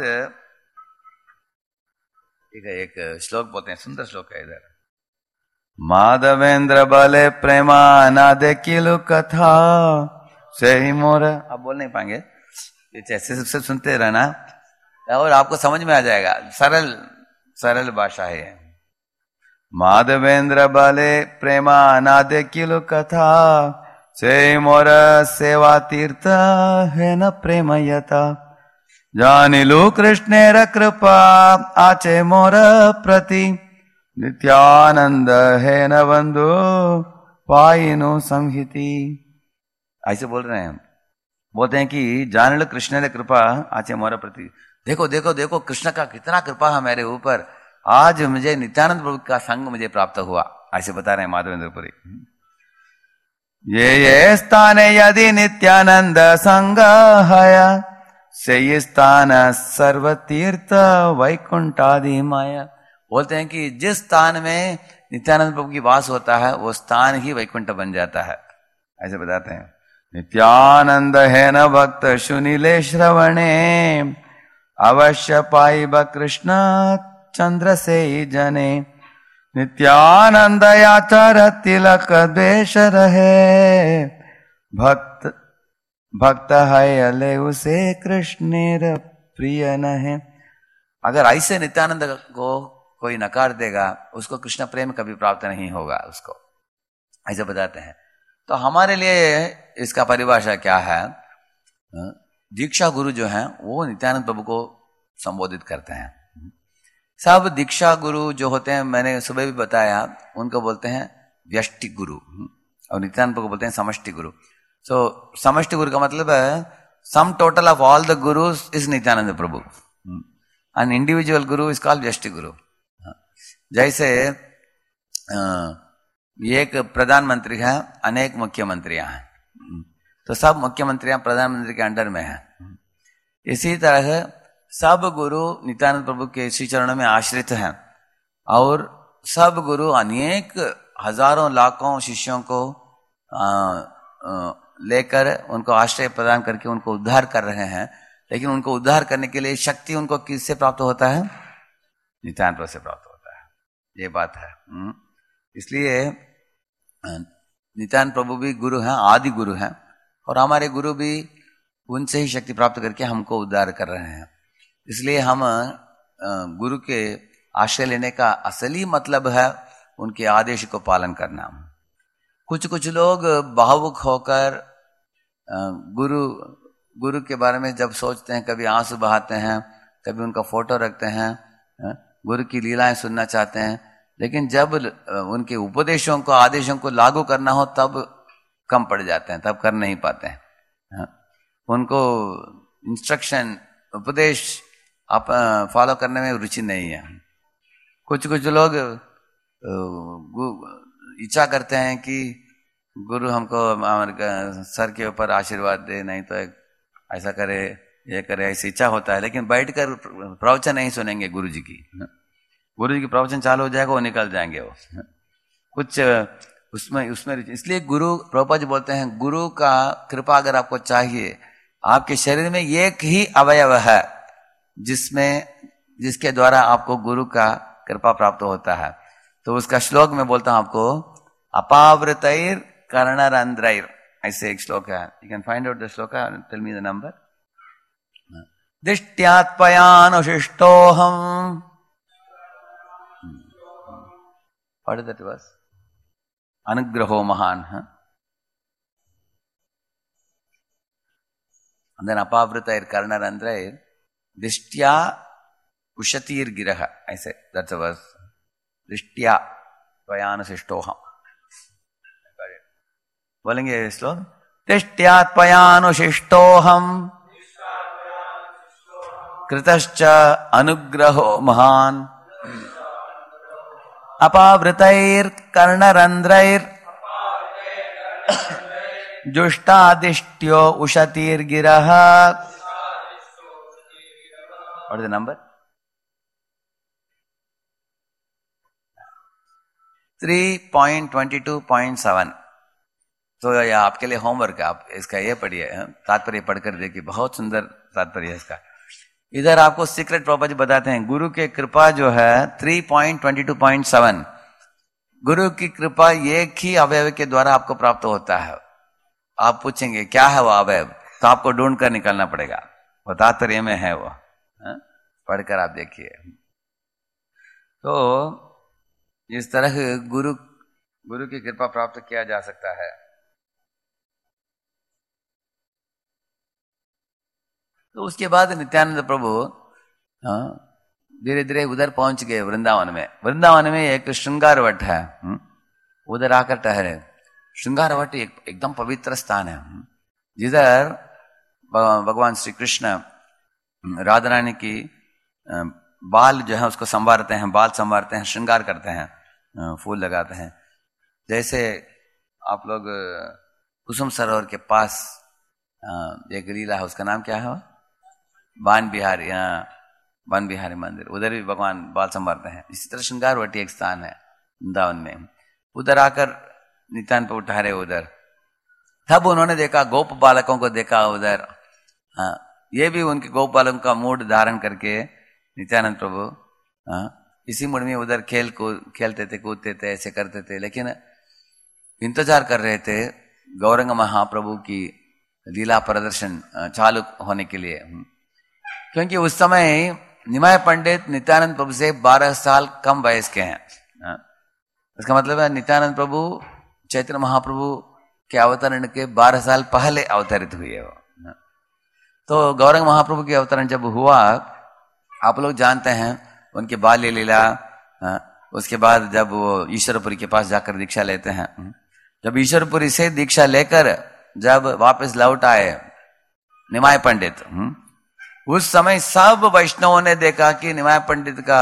एक श्लोक बोलते हैं, सुंदर श्लोक है इधर। माधवेंद्र बले प्रेमानादे किलु कथा से ही मोर, आप बोल नहीं पाएंगे, ऐसे सबसे सुनते रहना और आपको समझ में आ जाएगा। सरल भाषा है। माधवेंद्र बले प्रेमानादे किलु कथा से मोर सेवा तीर्थ है न प्रेमयता, जानिलु कृष्णेर कृपा आचे मोर प्रति, नित्यानंद है न बंधु पाइनु संहिति। ऐसे बोल रहे हैं, बोलते हैं कि जानिलु कृष्णेर कृपा आचे मोर प्रति, देखो देखो देखो कृष्ण का कितना कृपा है मेरे ऊपर, आज मुझे नित्यानंद प्रभु का संग मुझे प्राप्त हुआ, ऐसे बता रहे हैं माधवेंद्रपुरी। ये स्थाने यदि नित्यानंद संग है, से स्थान सर्व तीर्थ वैकुंठादि माया। बोलते हैं कि जिस स्थान में नित्यानंद प्रभु की वास होता है वो स्थान ही वैकुंठ बन जाता है, ऐसे बताते हैं। नित्यानंद है न भक्त सुनीले श्रवणे, अवश्य पाइब कृष्ण चंद्र से ही जने, नित्यानंद याचर तिलक द्वेष रहे, भक्त है अले उसे कृष्णेर प्रिय न है। अगर ऐसे नित्यानंद को कोई नकार देगा उसको कृष्ण प्रेम कभी प्राप्त नहीं होगा उसको, ऐसे बताते हैं। तो हमारे लिए इसका परिभाषा क्या है? दीक्षा गुरु जो हैं वो नित्यानंद प्रभु को संबोधित करते हैं। सब दीक्षा गुरु जो होते हैं, मैंने सुबह भी बताया, उनको बोलते हैं व्यष्टि गुरु और नित्यानंद प्रभु को बोलते हैं समष्टि गुरु। So, समष्टि गुरु का मतलब है sum total of all the gurus is Nityananda Prabhu, an individual guru is called vyashti guru. जैसे एक प्रधानमंत्री है, अनेक मुख्यमंत्रियां हैं, तो सब मुख्यमंत्रियां प्रधानमंत्री के अंडर में हैं। इसी तरह सब गुरु नित्यानंद प्रभु के श्री चरणों में आश्रित हैं और सब गुरु अनेक हजारों लाखों शिष्यों को लेकर उनको आश्रय प्रदान करके उनको उद्धार कर रहे हैं। लेकिन उनको उद्धार करने के लिए शक्ति उनको किससे प्राप्त होता है? नित्यानंद प्रभु से प्राप्त होता है, ये बात है। इसलिए नित्यानंद प्रभु भी गुरु हैं, आदि गुरु हैं, और हमारे गुरु भी उनसे ही शक्ति प्राप्त करके हमको उद्धार कर रहे हैं। इसलिए हम गुरु के आश्रय लेने का असली मतलब है उनके आदेश को पालन करना। कुछ लोग भावुक होकर गुरु के बारे में जब सोचते हैं, कभी आंसू बहाते हैं, कभी उनका फोटो रखते हैं, गुरु की लीलाएं सुनना चाहते हैं, लेकिन जब उनके उपदेशों को, आदेशों को लागू करना हो तब कम पड़ जाते हैं, तब कर नहीं पाते हैं। उनको इंस्ट्रक्शन, उपदेश आप फॉलो करने में रुचि नहीं है। कुछ लोग इच्छा करते हैं कि गुरु हमको हमारे सर के ऊपर आशीर्वाद दे, नहीं तो ऐसा करे, ये करे, ऐसी इच्छा होता है। लेकिन बैठकर प्रवचन नहीं सुनेंगे गुरु जी की। गुरु जी की प्रवचन चालू हो जाएगा, वो निकल जाएंगे वो कुछ उसमें उसमें। इसलिए गुरु, प्रभुपाद जी बोलते हैं, गुरु का कृपा अगर आपको चाहिए, आपके शरीर में एक ही अवयव है जिसके द्वारा आपको गुरु का कृपा प्राप्त होता है। तो उसका श्लोक में बोलता हूं आपको, अपावृतैर कर्णरंध्रैर, ऐसे एक श्लोक है। You can find out the shloka, tell me the number. दिष्ट्यात्पयानुशिष्टोहम, व्हाट इज दैट वर्स? अनुग्रहो महान। And then अपावृतैर कर्णरंध्रैर दिष्ट्या उशतीर गिरह, ऐसे, that's a verse. दिष्ट्या त्वयानुशिष्टोहम, बोलेंगे श्लोक, दिष्ट्या त्वयानुशिष्टोहम कृतश्च अनुग्रहो महान अपावृतैर कर्णरंध्रैर जुष्टादिष्ट्यो उशतीर गिरह। What is the number? 3.22.7। तो ये आपके लिए होमवर्क है, आप इसका ये पढ़िए, तात्पर्य पढ़कर देखिए, बहुत सुंदर तात्पर्य है इसका। इधर आपको सीक्रेट प्रॉपर्टी बताते हैं। गुरु की कृपा जो है 3.22.7, गुरु की कृपा एक ही अवयव के द्वारा आपको प्राप्त होता है। आप पूछेंगे क्या है वो अवयव, तो आपको ढूंढ कर निकलना पड़ेगा, वो तात्पर्य में है वो, पढ़कर आप देखिए। तो इस तरह गुरु की कृपा प्राप्त किया जा सकता है। तो उसके बाद नित्यानंद प्रभु धीरे धीरे उधर पहुंच गए, वृंदावन में। वृंदावन में एक श्रृंगार वट है, उधर आकर ठहरे। श्रृंगार वट एकदम पवित्र स्थान है, जिधर भगवान श्री कृष्ण राधा रानी की बाल जो है उसको संवारते हैं, बाल संवारते हैं, श्रृंगार करते हैं, फूल लगाते हैं। जैसे आप लोग कुसुम सरोवर के पास एक लीला है, उसका नाम क्या है? बान बिहारी, बान बिहारी मंदिर, उधर भी भगवान बाल संवारते हैं। इसी तरह श्रृंगारवटी एक स्थान है वृंदावन में, उधर आकर नित्यानंद प्रभु ठहरे उधर। तब उन्होंने देखा, गोप बालकों को देखा उधर। ये भी उनके गोप बालकों का मूड धारण करके नित्यानंद प्रभु इसी मूड में उधर खेलते थे, कूदते थे, ऐसे करते थे। लेकिन इंतजार कर रहे थे गौरंग महाप्रभु की लीला प्रदर्शन चालू होने के लिए, क्योंकि उस समय निमाय पंडित नित्यानंद प्रभु से 12 साल कम वयस के हैं। इसका मतलब है नित्यानंद प्रभु चैतन्य महाप्रभु के अवतरण के 12 साल पहले अवतरित हुए हो। तो गौरंग महाप्रभु की अवतरण जब हुआ, आप लोग जानते हैं उनके बाल्य लीला। उसके बाद जब वो ईश्वरपुरी के पास जाकर दीक्षा लेते हैं, जब ईश्वरपुरी से दीक्षा लेकर जब वापस लौट आए निमाय पंडित, उस समय सब वैष्णवों ने देखा कि निमाय पंडित का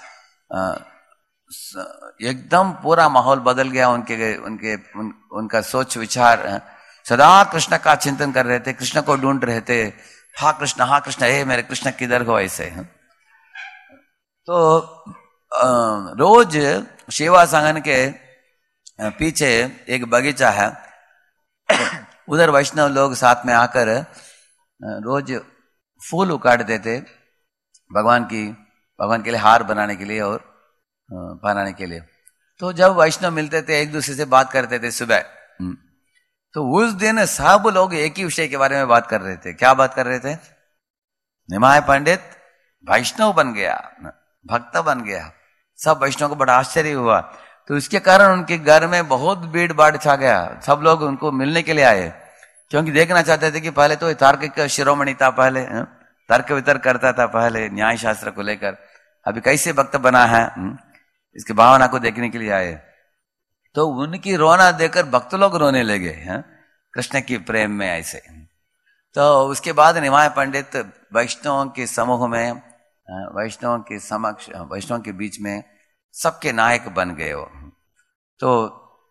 एकदम पूरा माहौल बदल गया। उनका सोच विचार सदा कृष्ण का चिंतन कर रहे थे, कृष्ण को ढूंढ रहे थे। हा कृष्ण, हे मेरे कृष्ण किधर हो, ऐसे। तो रोज शिवा संगन के पीछे एक बगीचा है, उधर वैष्णव लोग साथ में आकर रोज फूल उकाड़ते थे भगवान के लिए हार बनाने के लिए और पहनाने के लिए। तो जब वैष्णव मिलते थे, एक दूसरे से बात करते थे सुबह, तो उस दिन सब लोग एक ही विषय के बारे में बात कर रहे थे। क्या बात कर रहे थे? निमाय पंडित वैष्णव बन गया, भक्त बन गया। सब वैष्णव को बड़ा आश्चर्य हुआ। तो इसके कारण उनके घर में बहुत भीड़ भाड़ छा गया। सब लोग उनको मिलने के लिए आए, क्योंकि देखना चाहते थे कि पहले तो तार्किक शिरोमणि था, पहले तर्क वितर्क करता था, पहले न्याय शास्त्र को लेकर, अभी कैसे भक्त बना है, इसकी भावना को देखने के लिए आए। तो उनकी रोना देखकर भक्त लोग रोने लगे कृष्ण की प्रेम में, ऐसे। तो उसके बाद निमाय पंडित वैष्णवों के समूह में, वैष्णवों के समक्ष, वैष्णवों के बीच में सबके नायक बन गए हो। तो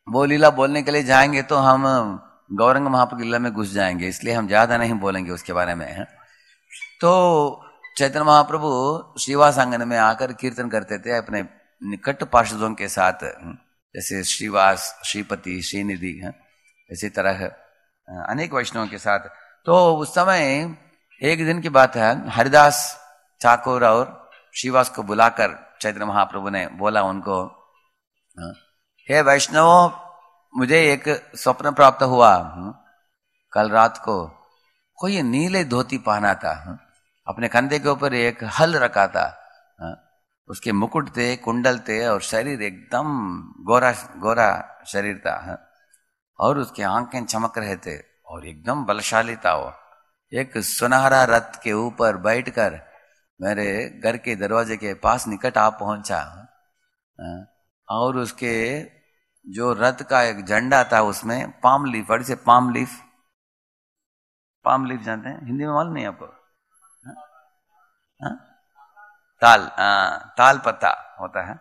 वो लीला बोलने के लिए जाएंगे तो हम गौरंग महाप्रभु लीला में घुस जाएंगे, इसलिए हम ज्यादा नहीं बोलेंगे उसके बारे में। तो चैतन्य महाप्रभु श्रीवास आंगन में आकर कीर्तन करते थे अपने निकट पार्षदों के साथ, जैसे श्रीवास, श्रीपति, श्रीनिधि, इसी तरह अनेक वैष्णवों के साथ। तो उस समय एक दिन की बात है, हरिदास ठाकुर और श्रीवास को बुलाकर चैतन्य महाप्रभु ने बोला उनको, हे वैष्णवों, मुझे एक स्वप्न प्राप्त हुआ। कल रात को कोई नीले धोती पहना था, अपने कंधे के ऊपर एक हल रखा था, उसके मुकुट थे, कुंडल थे और शरीर एकदम गोरा गोरा शरीर था, और उसके आंखें चमक रहे थे और एकदम बलशाली था। वो एक सुनहरा रथ के ऊपर बैठकर मेरे घर के दरवाजे के पास निकट आ पहुंचा, और उसके जो रथ का एक झंडा था उसमें पाम लीफ, बड़ी से पाम लीफ जानते हैं हिंदी में, मालूम नहीं आपको? ताल पत्ता होता है,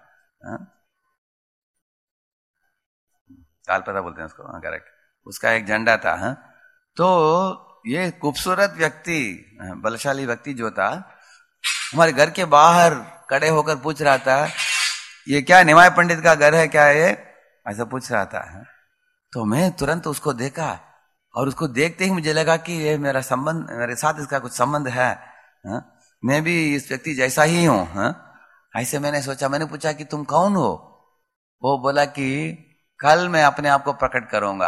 ताल पत्ता बोलते हैं उसको, करेक्ट, उसका एक झंडा था। तो ये खूबसूरत व्यक्ति, बलशाली व्यक्ति जो था, हमारे घर के बाहर खड़े होकर पूछ रहा था, ये क्या निमाय पंडित का घर है क्या ये, ऐसा पूछ रहा था। तो मैं तुरंत उसको देखा और उसको देखते ही मुझे लगा कि ये मेरा संबंध, मेरे साथ इसका कुछ संबंध है, मैं भी इस व्यक्ति जैसा ही हूं। ऐसे मैंने सोचा, मैंने पूछा कि तुम कौन हो? वो बोला कि कल मैं अपने आप को प्रकट करूंगा,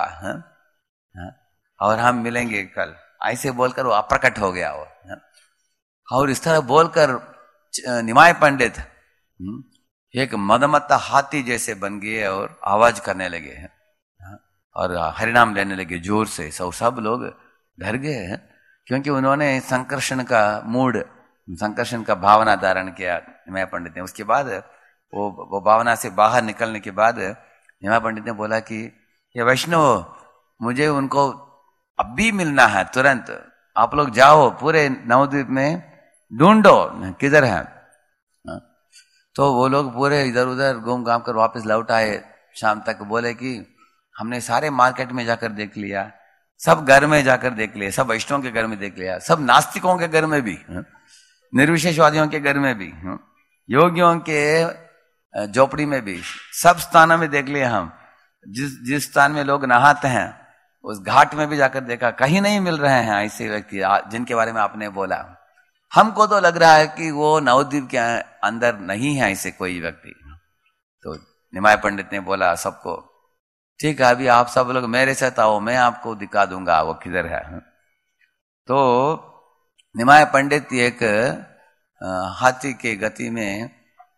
और हम मिलेंगे कल। ऐसे बोलकर वो अप्रकट हो गया वो, और इस तरह बोलकर निमाय पंडित एक मदमत्ता हाथी जैसे बन गए और आवाज करने लगे और हरिनाम लेने लगे जोर से। सब लोग डर गए हैं, क्योंकि उन्होंने संकर्षण का मूड, संकर्षण का भावना धारण किया निमाय पंडित ने। उसके बाद वो भावना से बाहर निकलने के बाद निमाय पंडित ने बोला कि ये वैष्णव, मुझे उनको अभी मिलना है, तुरंत आप लोग जाओ, पूरे नवद्वीप में ढूंढो किधर है। तो वो लोग पूरे इधर उधर घूम घाम कर वापस लौट आए शाम तक। बोले कि हमने सारे मार्केट में जाकर देख लिया, सब घर में जाकर देख लिया, सब वैष्णवों के घर में देख लिया, सब नास्तिकों के घर में भी, निर्विशेषवादियों के घर में भी, योगियों के झोपड़ी में भी, सब स्थानों में देख लिया हम। जिस स्थान में लोग नहाते हैं उस घाट में भी जाकर देखा, कहीं नहीं मिल रहे हैं ऐसे व्यक्ति जिनके बारे में आपने बोला। हमको तो लग रहा है कि वो नवद्वीप के अंदर नहीं है ऐसे कोई व्यक्ति। तो निमाय पंडित ने बोला सबको, ठीक है, अभी आप सब लोग मेरे साथ आओ, मैं आपको दिखा दूंगा वो किधर है। तो निमाय पंडित एक हाथी के गति में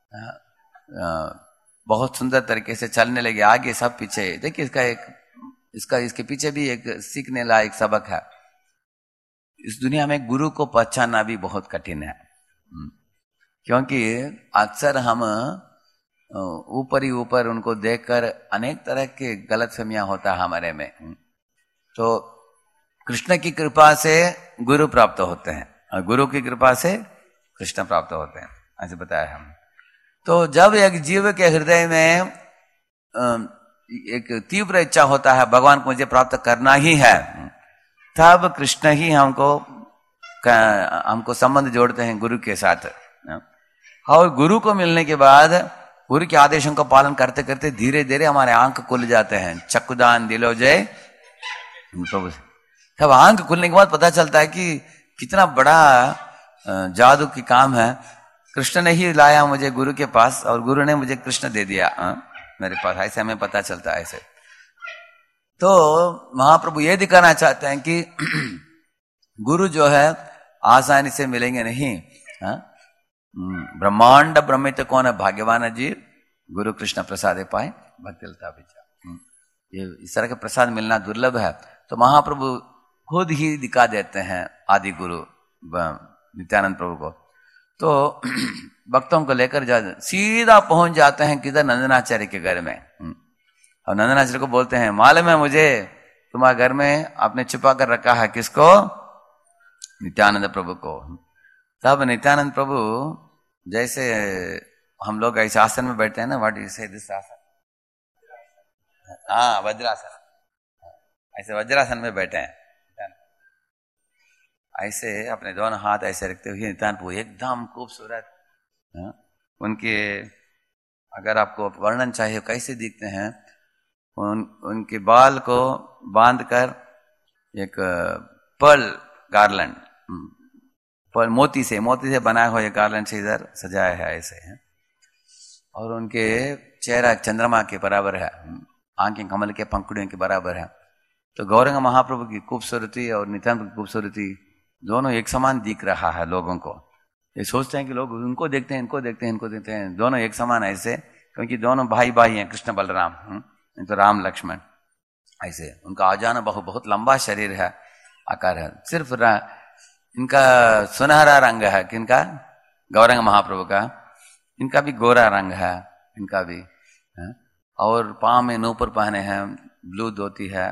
बहुत सुंदर तरीके से चलने लगे, आगे सब पीछे। देखिए इसके पीछे भी एक सीखने लायक सबक है। इस दुनिया में गुरु को पहचानना भी बहुत कठिन है, क्योंकि अक्सर हम ऊपर ही ऊपर उनको देखकर अनेक तरह के गलतफहमियां होता है हमारे में। तो कृष्ण की कृपा से गुरु प्राप्त होते हैं और गुरु की कृपा से कृष्ण प्राप्त होते हैं, ऐसे बताया हम। तो जब एक जीव के हृदय में एक तीव्र इच्छा होता है भगवान को मुझे प्राप्त करना ही है, तब कृष्ण ही हमको संबंध जोड़ते हैं गुरु के साथ। और गुरु को मिलने के बाद गुरु के आदेशों का पालन करते करते धीरे धीरे हमारे आंख खुल जाते हैं। चक्षुदान दिलो जय प्रभु। तब आंख खुलने के बाद पता चलता है कि कितना बड़ा जादू की काम है। कृष्ण ने ही लाया मुझे गुरु के पास और गुरु ने मुझे कृष्ण दे दिया मेरे पास, ऐसे हमें पता चलता है। ऐसे तो महाप्रभु ये दिखाना चाहते हैं कि गुरु जो है आसानी से मिलेंगे नहीं। ब्रह्मांड ब्रह्मित कौन भाग्यवान जीव, गुरु कृष्ण प्रसाद पाए भक्ति लता बिचा। ये इस तरह का प्रसाद मिलना दुर्लभ है। तो महाप्रभु खुद ही दिखा देते हैं आदि गुरु नित्यानंद प्रभु को। तो भक्तों को लेकर सीधा पहुंच जाते हैं किधर, नंदनाचार्य के घर में। और नंदनाचार्य को बोलते हैं, मालूम है मुझे तुम्हारे घर में आपने छुपा कर रखा है किसको? नित्यानंद प्रभु को। तब नित्यानंद प्रभु जैसे हम लोग ऐसे आसन में बैठते हैं ना, व्हाट यू से दिस आसन, हाँ वज्रासन, ऐसे वज्रासन में बैठे हैं, ऐसे अपने दोनों हाथ ऐसे रखते हुए नित्यानंद प्रभु एकदम खूबसूरत। उनके अगर आपको वर्णन चाहिए कैसे दिखते हैं, उनके बाल को बांधकर एक पर्ल गार्लैंड, पर्ल मोती से बनाया हुआ एक गार्लैंड से इधर सजाया है ऐसे है। और उनके चेहरा चंद्रमा के बराबर है, आंखें कमल के पंखुड़ियों के बराबर है। तो गौरंग महाप्रभु की खूबसूरती और नित्यानंद की खूबसूरती दोनों एक समान दिख रहा है लोगों को। ये सोचते हैं कि लोग उनको देखते हैं, इनको देखते हैं, इनको देखते हैं, दोनों एक समान ऐसे, क्योंकि दोनों भाई भाई हैं, कृष्ण बलराम, तो राम लक्ष्मण ऐसे। उनका आजाना बहुत लंबा शरीर है, आकार है। सिर्फ इनका सुनहरा रंग है, किनका? गौरंग महाप्रभु का। इनका भी गोरा रंग है, इनका भी है। और पाँव में नूपुर पहने हैं, ब्लू धोती है,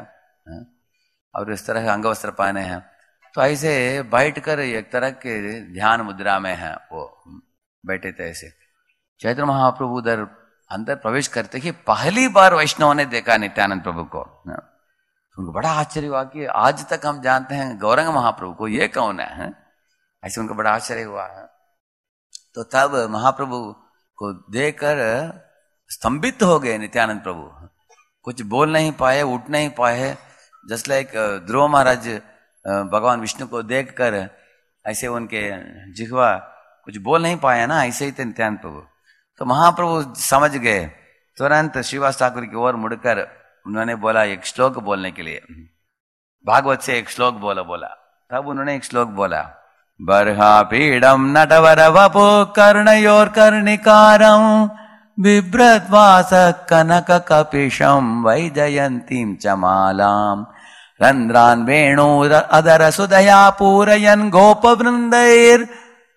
और इस तरह अंग वस्त्र पहने हैं। तो ऐसे बैठ कर एक तरह के ध्यान मुद्रा में है वो बैठे थे ऐसे। चैतन्य महाप्रभु उधर अंदर प्रवेश करते ही पहली बार वैष्णव ने देखा नित्यानंद प्रभु को। उनको बड़ा आश्चर्य हुआ कि आज तक हम जानते हैं गौरंग महाप्रभु को, ये कौन है? ऐसे उनको बड़ा आश्चर्य हुआ है। तो तब महाप्रभु को देखकर स्तंभित हो गए नित्यानंद प्रभु, कुछ बोल नहीं पाए, उठ नहीं पाए। जस्ट लाइक ध्रुव महाराज भगवान विष्णु को देखकर ऐसे उनके जिह्वा कुछ बोल नहीं पाया ना, ऐसे ही थे नित्यानंद प्रभु। तो महाप्रभु समझ गए, तुरंत श्रीवास ठाकुर की ओर मुड़कर उन्होंने बोला एक श्लोक बोलने के लिए, भागवत से एक श्लोक बोला। तब उन्होंने एक श्लोक बोला, बर्हा पीडम नटवर वपो कर्णयोर कर्णिकारम बिभ्रद्वास कनक कपिशम वैजयंतीम चमालाम रंध्रान वेणु अदर सुदया पूरयन गोप वृंदैर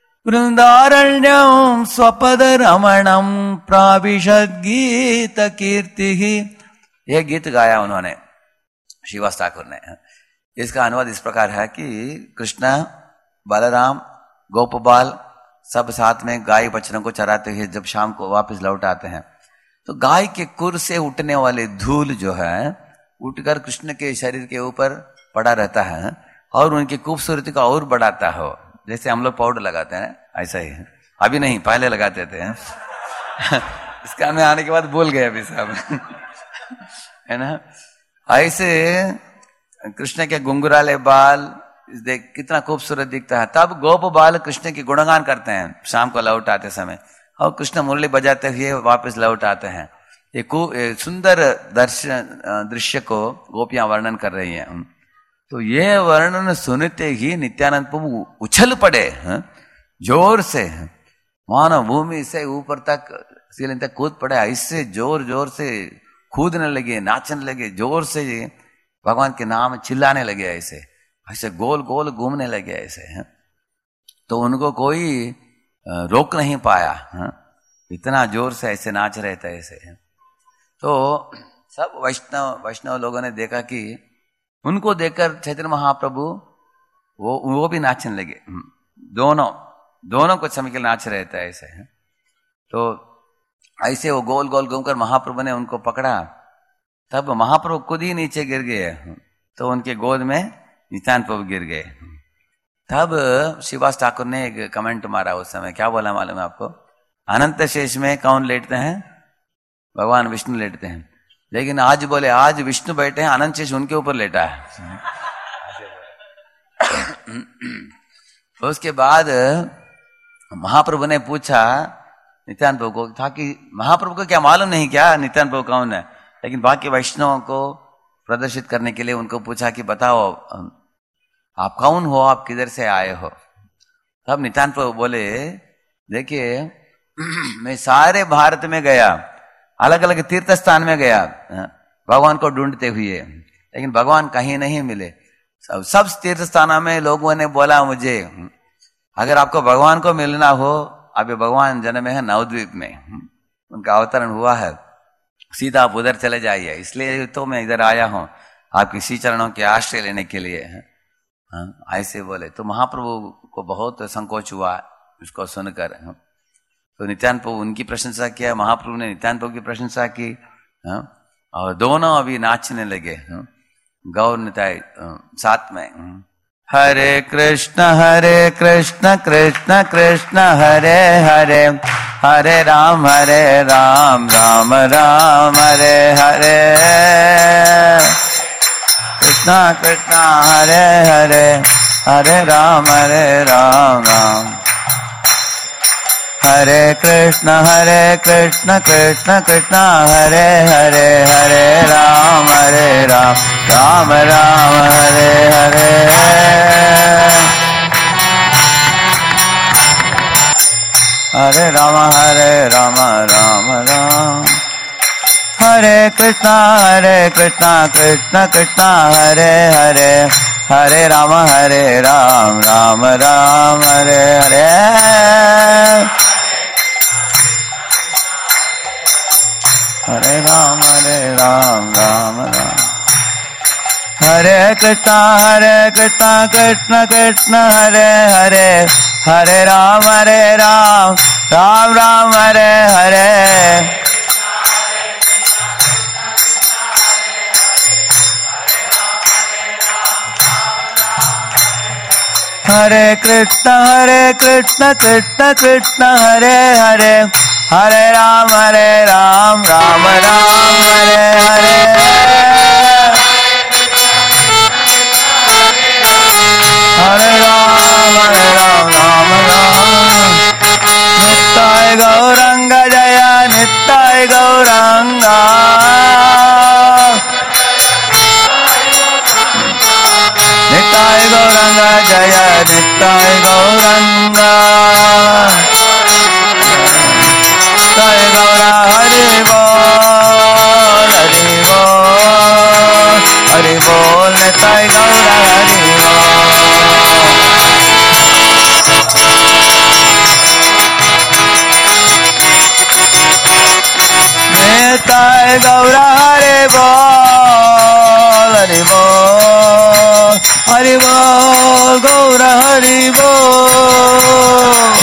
वृंदारण्यम स्वपद रमणम प्राविशद गीत कीर्ति। यह गीत गाया उन्होंने, श्रीवास ठाकुर ने। इसका अनुवाद इस प्रकार है कि कृष्ण, बलराम, गोपबाल सब साथ में गाय बछड़ों को चराते हुए जब शाम को वापस लौट आते हैं, तो गाय के कुर से उठने वाले धूल जो है उठकर कृष्ण के शरीर के ऊपर पड़ा रहता है और उनकी खूबसूरती को और बढ़ाता हो। जैसे हम लोग पाउडर लगाते हैं ऐसा ही, अभी नहीं पहले लगाते थे। इसका मैं आने के बाद भूल गए अभी साहब, है ना। ऐसे कृष्ण के गुंगुराले बाल देख कितना खूबसूरत दिखता है। तब गोप बाल कृष्ण की गुणगान करते हैं शाम को लौट आते समय, और कृष्ण मुरली बजाते हुए वापस लौट आते हैं। ये सुंदर दृश्य को गोपियां वर्णन कर रही हैं। तो ये वर्णन सुनते ही नित्यानंद प्रभु उछल पड़े जोर से, मानो भूमि से ऊपर तक सीलिंग तक कूद पड़े। ऐसे जोर जोर से कूदने लगे, नाचने लगे, जोर से भगवान के नाम चिल्लाने लगे, ऐसे ऐसे गोल गोल घूमने लगे ऐसे। तो उनको कोई रोक नहीं पाया, इतना जोर से ऐसे नाच रहे थे ऐसे। तो सब वैष्णव लोगों ने देखा कि उनको देखकर चैतन्य महाप्रभु वो भी नाचने लगे। दोनों कुछ समय के लिए नाच रहे थे ऐसे। तो ऐसे वो गोल गोल घूमकर महाप्रभु ने उनको पकड़ा। तब महाप्रभु खुद ही नीचे गिर गए, तो उनके गोद में नित्यानंद प्रभु गिर गए। तब श्रीवास ठाकुर ने एक कमेंट मारा उस समय, क्या बोला मालूम है आपको? अनंत शेष में कौन लेटते हैं? भगवान विष्णु लेटते हैं। लेकिन आज बोले आज विष्णु बैठे हैं, अनंत शेष उनके ऊपर लेटा है। उसके बाद महाप्रभु ने पूछा नित्यानंद प्रभु को, था कि महाप्रभु को क्या मालूम नहीं क्या नित्यानंद प्रभु कौन है, लेकिन बाकी वैष्णवों को प्रदर्शित करने के लिए उनको पूछा कि बताओ आप कौन हो, आप किधर से आए हो। तब नित्यानंद प्रभु बोले, देखिए मैं सारे भारत में गया, अलग अलग तीर्थ स्थान में गया भगवान को ढूंढते हुए, लेकिन भगवान कहीं नहीं मिले। सब तीर्थ स्थानों में लोगों ने बोला मुझे, अगर आपको भगवान को मिलना हो, अभी भगवान जन्म है नवद्वीप में, उनका अवतरण हुआ है, सीधा आप उधर चले जाइए, इसलिए तो मैं इधर आया हूं आपकी श्री चरणों के आश्रय लेने के लिए। ऐसे बोले। तो महाप्रभु को बहुत संकोच हुआ उसको सुनकर। तो नित्यानंद प्रभु उनकी प्रशंसा किया, महाप्रभु ने नित्यानंद प्रभु की प्रशंसा की। और दोनों अभी नाचने लगे, गौर निताई साथ में। हरे कृष्ण कृष्ण कृष्ण हरे हरे, हरे राम राम राम हरे हरे, कृष्ण कृष्ण हरे हरे, हरे राम राम। हरे कृष्ण कृष्ण कृष्ण हरे हरे, हरे राम राम राम हरे हरे। हरे राम राम राम। हरे कृष्ण कृष्ण कृष्ण हरे हरे, हरे राम राम राम हरे हरे। हरे राम राम राम। हरे कृष्ण कृष्ण कृष्ण हरे हरे, हरे राम राम राम हरे हरे। हरे कृष्ण कृष्ण कृष्ण हरे हरे, हरे राम राम राम हरे हरे। हरे राम राम राम। नित्य गौरंग जय नित्य गौरंगा, नित्य गौरंग जय नित्य गौरंगा। नित्य गौरा हरि बोल हरि बोल, हरि बोल नित्य गौरा हरि बोल। नित्य गौरा हरि बोल हरि बोल, हरि बोल गौरा हरि बोल।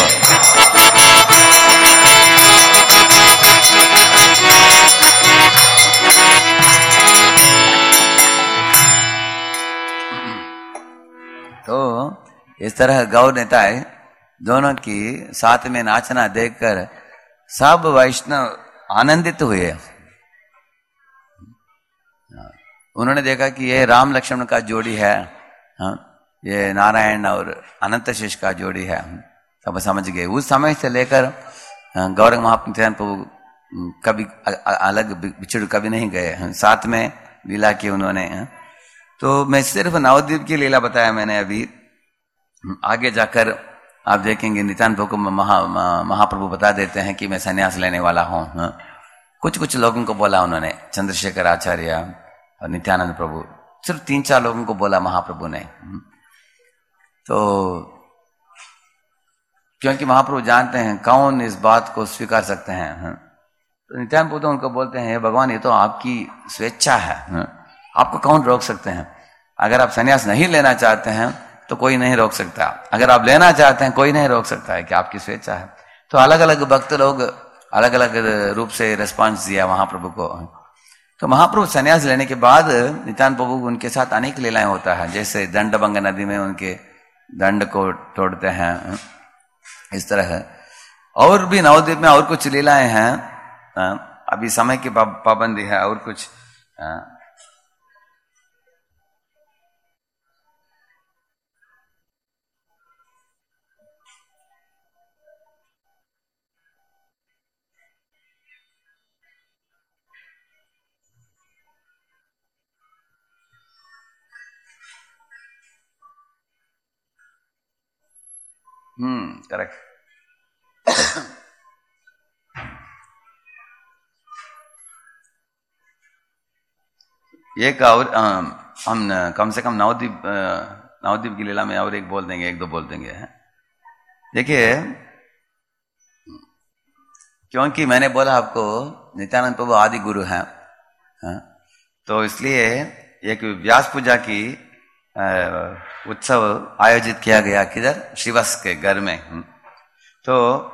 तो इस तरह गौ नेताएं दोनों की साथ में नाचना देखकर सब वैष्णव आनंदित हुए। उन्होंने देखा कि ये राम लक्ष्मण का जोड़ी है, ये नारायण और अनंत शेष का जोड़ी है, सब समझ गए। उस समय से लेकर गौरंग महाप्रभु कभी अलग बिछड़ कभी नहीं गए, साथ में लीला की उन्होंने। तो मैं सिर्फ नवद्वीप की लीला बताया मैंने अभी, आगे जाकर आप देखेंगे नित्यानंद प्रभु को महाप्रभु बता देते हैं कि मैं संन्यास लेने वाला हूं। कुछ कुछ लोगों को बोला उन्होंने, चंद्रशेखर आचार्य और नित्यानंद प्रभु, सिर्फ 3-4 लोगों को बोला महाप्रभु ने। तो क्योंकि महाप्रभु जानते हैं कौन इस बात को स्वीकार सकते हैं, तो नित्यानंद प्रभु तो उनको बोलते हैं, भगवान ये तो आपकी स्वेच्छा है, आपको कौन रोक सकते हैं। अगर आप संन्यास नहीं लेना चाहते हैं तो कोई नहीं रोक सकता, अगर आप लेना चाहते हैं कोई नहीं रोक सकता है, कि आपकी स्वेच्छा है। तो अलग अलग भक्त लोग अलग अलग रूप से रिस्पॉन्स दिया महाप्रभु को। तो महाप्रभु संन्यास लेने के बाद नित्यानंद प्रभु उनके साथ अनेक लीलाएं होता है, जैसे दंडभंग नदी में उनके दंड को तोड़ते हैं, इस तरह है। और भी नवद्वीप में और कुछ लीलाएं हैं, अभी समय की पाबंदी है और कुछ। करेक्ट। एक और हम कम से कम नवद्वीप की लीला में और एक बोल देंगे, 1-2 बोल देंगे। देखिए, क्योंकि मैंने बोला आपको नित्यानंद प्रभु आदि गुरु हैं, तो इसलिए एक व्यास पूजा की उत्सव आयोजित किया गया, किधर? श्रीवत्स के घर में। तो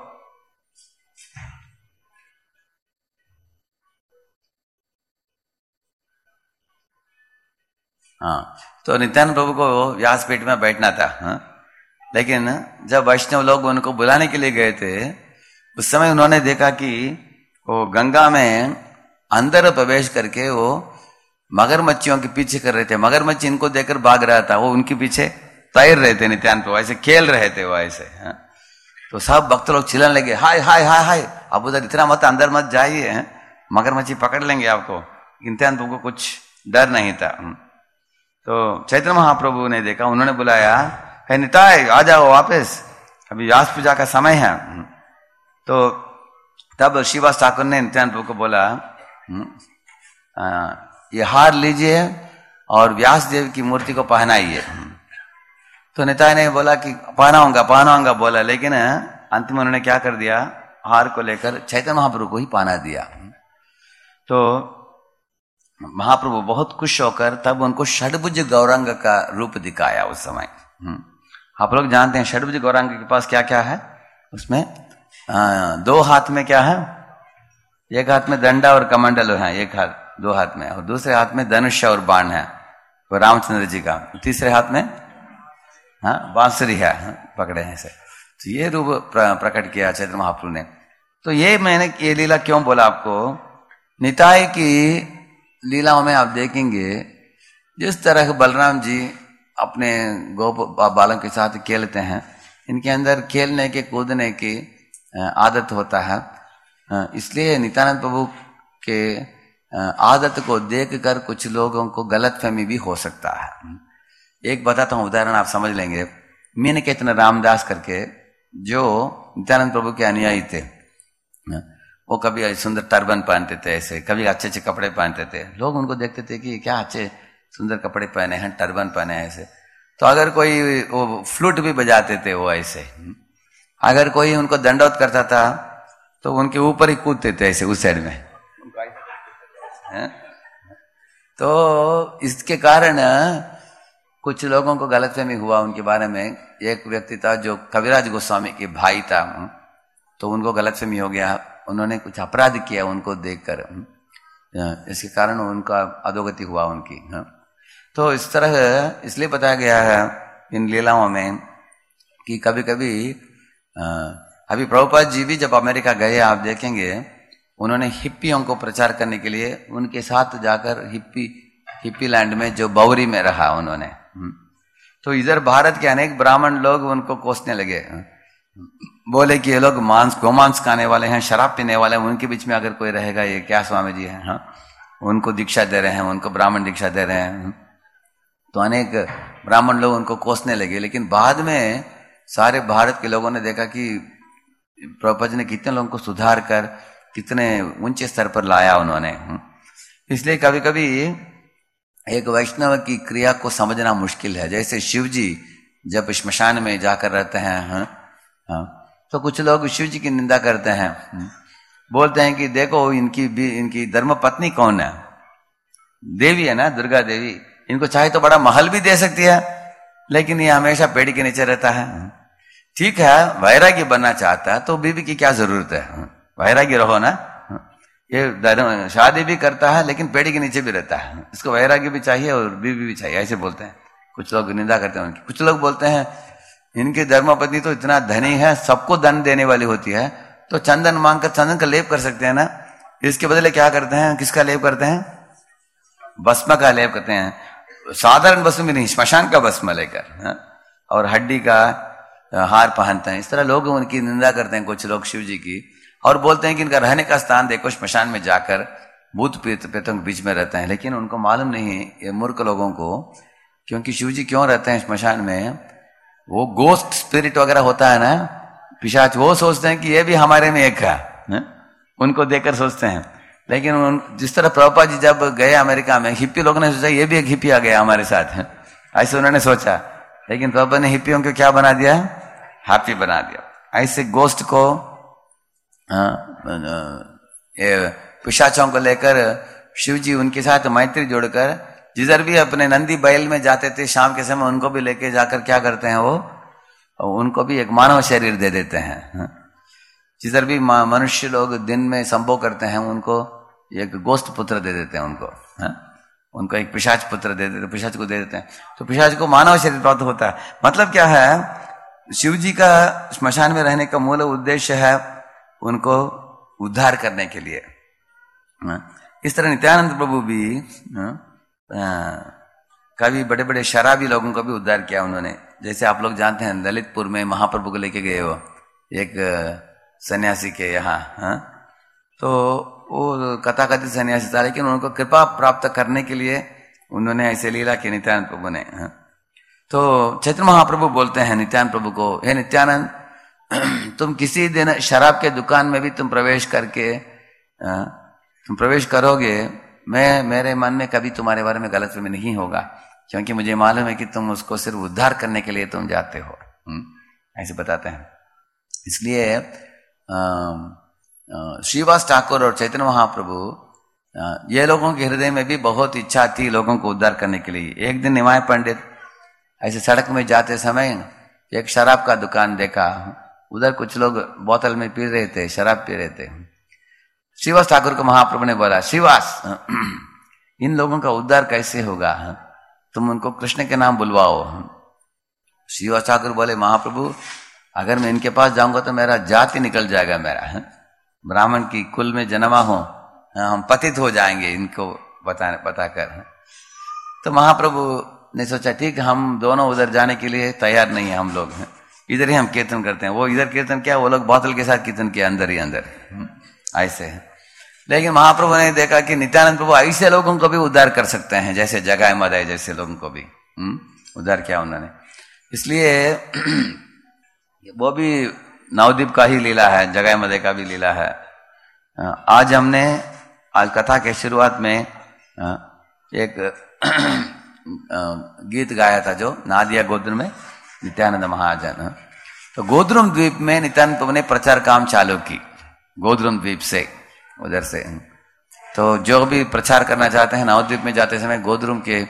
हाँ, तो नित्यानंद प्रभु को व्यासपीठ में बैठना था। हाँ? लेकिन जब वैष्णव लोग उनको बुलाने के लिए गए थे, उस समय उन्होंने देखा कि वो गंगा में अंदर प्रवेश करके वो मगरमच्छियों के पीछे कर रहे थे। मगरमच्छ इनको देखकर भाग रहा था, वो उनके पीछे तैर रहे थे। नित्यानंद प्रभु ऐसे खेल रहे थे वो ऐसे। हाँ? तो सब भक्त लोग चिल्लाने लगे, हाय हाय हाय हाय, अब उधर इतना मत, अंदर मत जाइए, मगरमच्छी पकड़ लेंगे आपको। नित्यानंद प्रभु को कुछ डर नहीं था। तो चैतन्य महाप्रभु ने देखा, उन्होंने बुलाया, है निताय आ जाओ वापस, अभी व्यास पूजा का समय है। तो तब श्रीवास ठाकुर ने नित्यानंद प्रभु को बोला, ये हार लीजिए और व्यास देव की मूर्ति को पहनाइए। तो निताय ने बोला कि पहनाऊंगा बोला, लेकिन अंतिम उन्होंने क्या कर दिया, हार को लेकर चैतन्य महाप्रभु को ही पहना दिया। तो महाप्रभु बहुत खुश होकर तब उनको षड्भुज गौरांग का रूप दिखाया उस समय। आप लोग जानते हैं षड्भुज गौरांग के पास क्या क्या है, उसमें दो हाथ में क्या है, एक हाथ में दंडा और कमंडल है, एक हाथ दो हाथ में, और दूसरे हाथ में धनुष और बाण है, वो रामचंद्र जी का। तीसरे हाथ में बांसुरी है, पकड़े हैं से। तो ये रूप प्रकट किया चैतन्य महाप्रभु ने। तो ये मैंने ये लीला क्यों बोला आपको, निताय की लीलाओं में आप देखेंगे जिस तरह बलराम जी अपने गोप बालक के साथ खेलते हैं, इनके अंदर खेलने के कूदने की आदत होता है। इसलिए नित्यानंद प्रभु के आदत को देखकर कुछ लोगों को गलतफहमी भी हो सकता है। एक बताता हूं उदाहरण, आप समझ लेंगे। मीन केतन रामदास करके जो नित्यानंद प्रभु के अनुयायी थे, वो कभी सुंदर टर्बन पहनते थे, ऐसे कभी अच्छे अच्छे कपड़े पहनते थे। लोग उनको देखते थे कि क्या अच्छे सुंदर कपड़े पहने हैं, टर्बन पहने हैं ऐसे। तो अगर कोई वो फ्लूट भी बजाते थे वो ऐसे, अगर कोई उनको दंडवत करता था तो उनके ऊपर ही कूदते थे ऐसे उस साइड में। तो इसके कारण कुछ लोगों को गलतफहमी हुआ उनके बारे में। एक व्यक्ति था जो कविराज गोस्वामी के भाई था, तो उनको गलतफहमी हो गया, उन्होंने कुछ अपराध किया उनको देखकर, इसके कारण उनका अधोगति हुआ उनकी। तो इस तरह इसलिए बताया गया है इन लीलाओं में कि कभी कभी अभी प्रभुपाद जी भी जब अमेरिका गए, आप देखेंगे उन्होंने हिप्पियों को प्रचार करने के लिए उनके साथ जाकर हिप्पी लैंड में जो बौरी में रहा उन्होंने। तो इधर भारत के अनेक ब्राह्मण लोग उनको कोसने लगे, बोले कि ये लोग गोमांस खाने वाले हैं, शराब पीने वाले हैं, उनके बीच में अगर कोई रहेगा ये क्या स्वामी जी है, उनको दीक्षा दे रहे हैं, उनको ब्राह्मण दीक्षा दे रहे हैं। तो अनेक ब्राह्मण लोग उनको कोसने लगे। लेकिन बाद में सारे भारत के लोगों ने देखा कि प्रभुपाद जी ने कितने लोगों को सुधार कर कितने ऊंचे स्तर पर लाया उन्होंने। इसलिए कभी कभी एक वैष्णव की क्रिया को समझना मुश्किल है। जैसे शिव जी जब श्मशान में जाकर रहते हैं, तो कुछ लोग शिव जी की निंदा करते हैं, बोलते हैं कि देखो इनकी धर्म पत्नी कौन है, देवी है ना, दुर्गा देवी, इनको चाहे तो बड़ा महल भी दे सकती है, लेकिन ये हमेशा पेड़ के नीचे रहता है। ठीक है, वैरागी बनना चाहता है तो बीवी की क्या जरूरत है, वैरागी रहो ना। ये शादी भी करता है लेकिन पेड़ के नीचे भी रहता है, इसको वैरागी भी चाहिए और बीवी भी चाहिए, ऐसे बोलते हैं। कुछ लोग निंदा करते हैं उनकी। कुछ लोग बोलते हैं इनकी धर्मपत्नी तो इतना धनी है, सबको धन देने वाली होती है, तो चंदन मांगकर चंदन का लेप कर सकते हैं ना। इसके बदले क्या करते हैं, किसका लेप करते हैं, भस्म का लेप करते हैं, साधारण भस्म भी नहीं, श्मशान का भस्म लेकर, और हड्डी का हार पहनते हैं। इस तरह लोग उनकी निंदा करते हैं कुछ लोग शिव जी की, और बोलते हैं कि इनका रहने का स्थान देखो, श्मशान में जाकर भूत प्रेतों के बीच में रहते हैं। लेकिन उनको मालूम नहीं, ये मूर्ख लोगों को, क्योंकि शिव जी क्यों रहते हैं श्मशान में, वो गोस्ट स्पिरिट वगैरह होता है ना, पिशाच, वो सोचते हैं कि ये भी हमारे में एक है, उनको देखकर सोचते हैं। लेकिन जिस तरह प्रभुपाद जी जब गए अमेरिका में, हिप्पी लोगों ने सोचा ये भी एक हिप्पी आ गया हमारे साथ, ऐसे उन्होंने सोचा। लेकिन प्रभुपाद ने हिप्पियों को क्या बना दिया, हैप्पी बना दिया। ऐसे गोस्ट को, पिशाचों को लेकर शिव जी उनके साथ मैत्री जोड़कर, जिधर भी अपने नंदी बैल में जाते थे शाम के समय, उनको भी लेके जाकर क्या करते हैं, वो उनको भी एक मानव शरीर दे देते हैं। जिधर भी मनुष्य लोग दिन में संभोग करते हैं, उनको एक गोष्ठ पुत्र दे देते हैं उनको। उनको एक पिशाच पुत्र दे देते, पिशाच को दे देते हैं, तो पिशाच को मानव शरीर प्राप्त होता है। मतलब क्या है, शिव जी का श्मशान में रहने का मूल उद्देश्य है उनको उद्धार करने के लिए। इस तरह नित्यानंद प्रभु भी कभी बड़े बड़े शराबी लोगों का भी उद्धार किया उन्होंने। जैसे आप लोग जानते हैं ललितपुर में महाप्रभु को लेके गए वो एक सन्यासी के यहाँ, तो वो कथाकथित सन्यासी था, लेकिन उनको कृपा प्राप्त करने के लिए उन्होंने ऐसे लीला की नित्यानंद प्रभु ने। तो चैतन्य महाप्रभु बोलते हैं नित्यानंद प्रभु को, हे नित्यानंद, तुम किसी दिन शराब के दुकान में भी तुम प्रवेश करोगे, मैं मेरे मन में कभी तुम्हारे बारे में गलतफहमी नहीं होगा, क्योंकि मुझे मालूम है कि तुम उसको सिर्फ उद्धार करने के लिए तुम जाते हो। ऐसे बताते हैं। इसलिए श्रीवास ठाकुर और चैतन्य महाप्रभु, ये लोगों के हृदय में भी बहुत इच्छा थी लोगों को उद्धार करने के लिए। एक दिन निमाय पंडित ऐसे सड़क में जाते समय एक शराब का दुकान देखा, उधर कुछ लोग बोतल में पी रहे थे, शराब पी रहे थे। श्रीवास ठाकुर को महाप्रभु ने बोला, श्रीवास, इन लोगों का उद्धार कैसे होगा, तुम उनको कृष्ण के नाम बुलवाओ। श्रीवास ठाकुर बोले, महाप्रभु, अगर मैं इनके पास जाऊंगा तो मेरा जाति निकल जाएगा, मेरा ब्राह्मण की कुल में जन्मा हो, हम पतित हो जाएंगे इनको बताकर। तो महाप्रभु ने सोचा ठीक, हम दोनों उधर जाने के लिए तैयार नहीं है, हम लोग इधर ही हम कीर्तन करते हैं। वो इधर कीर्तन किया, वो लोग बोतल के साथ कीर्तन किया अंदर ही अंदर, ऐसे। लेकिन महाप्रभु ने देखा कि नित्यानंद प्रभु ऐसे लोगों को भी उद्धार कर सकते हैं, जैसे जगाए मदाए जैसे लोगों को भी उद्धार किया उन्होंने। इसलिए वो भी नवद्वीप का ही लीला है, जगाए मदाए का भी लीला है। आज हमने कथा के शुरुआत में एक गीत गाया था जो नादिया गोद्रुम में नित्यानंद महाजन। तो गोद्रुम द्वीप में नित्यानंद प्रभु ने प्रचार काम चालू की, गोद्रुम द्वीप से, उधर से। तो जो भी प्रचार करना चाहते हैं नवद्वीप में जाते समय गोद्रुम के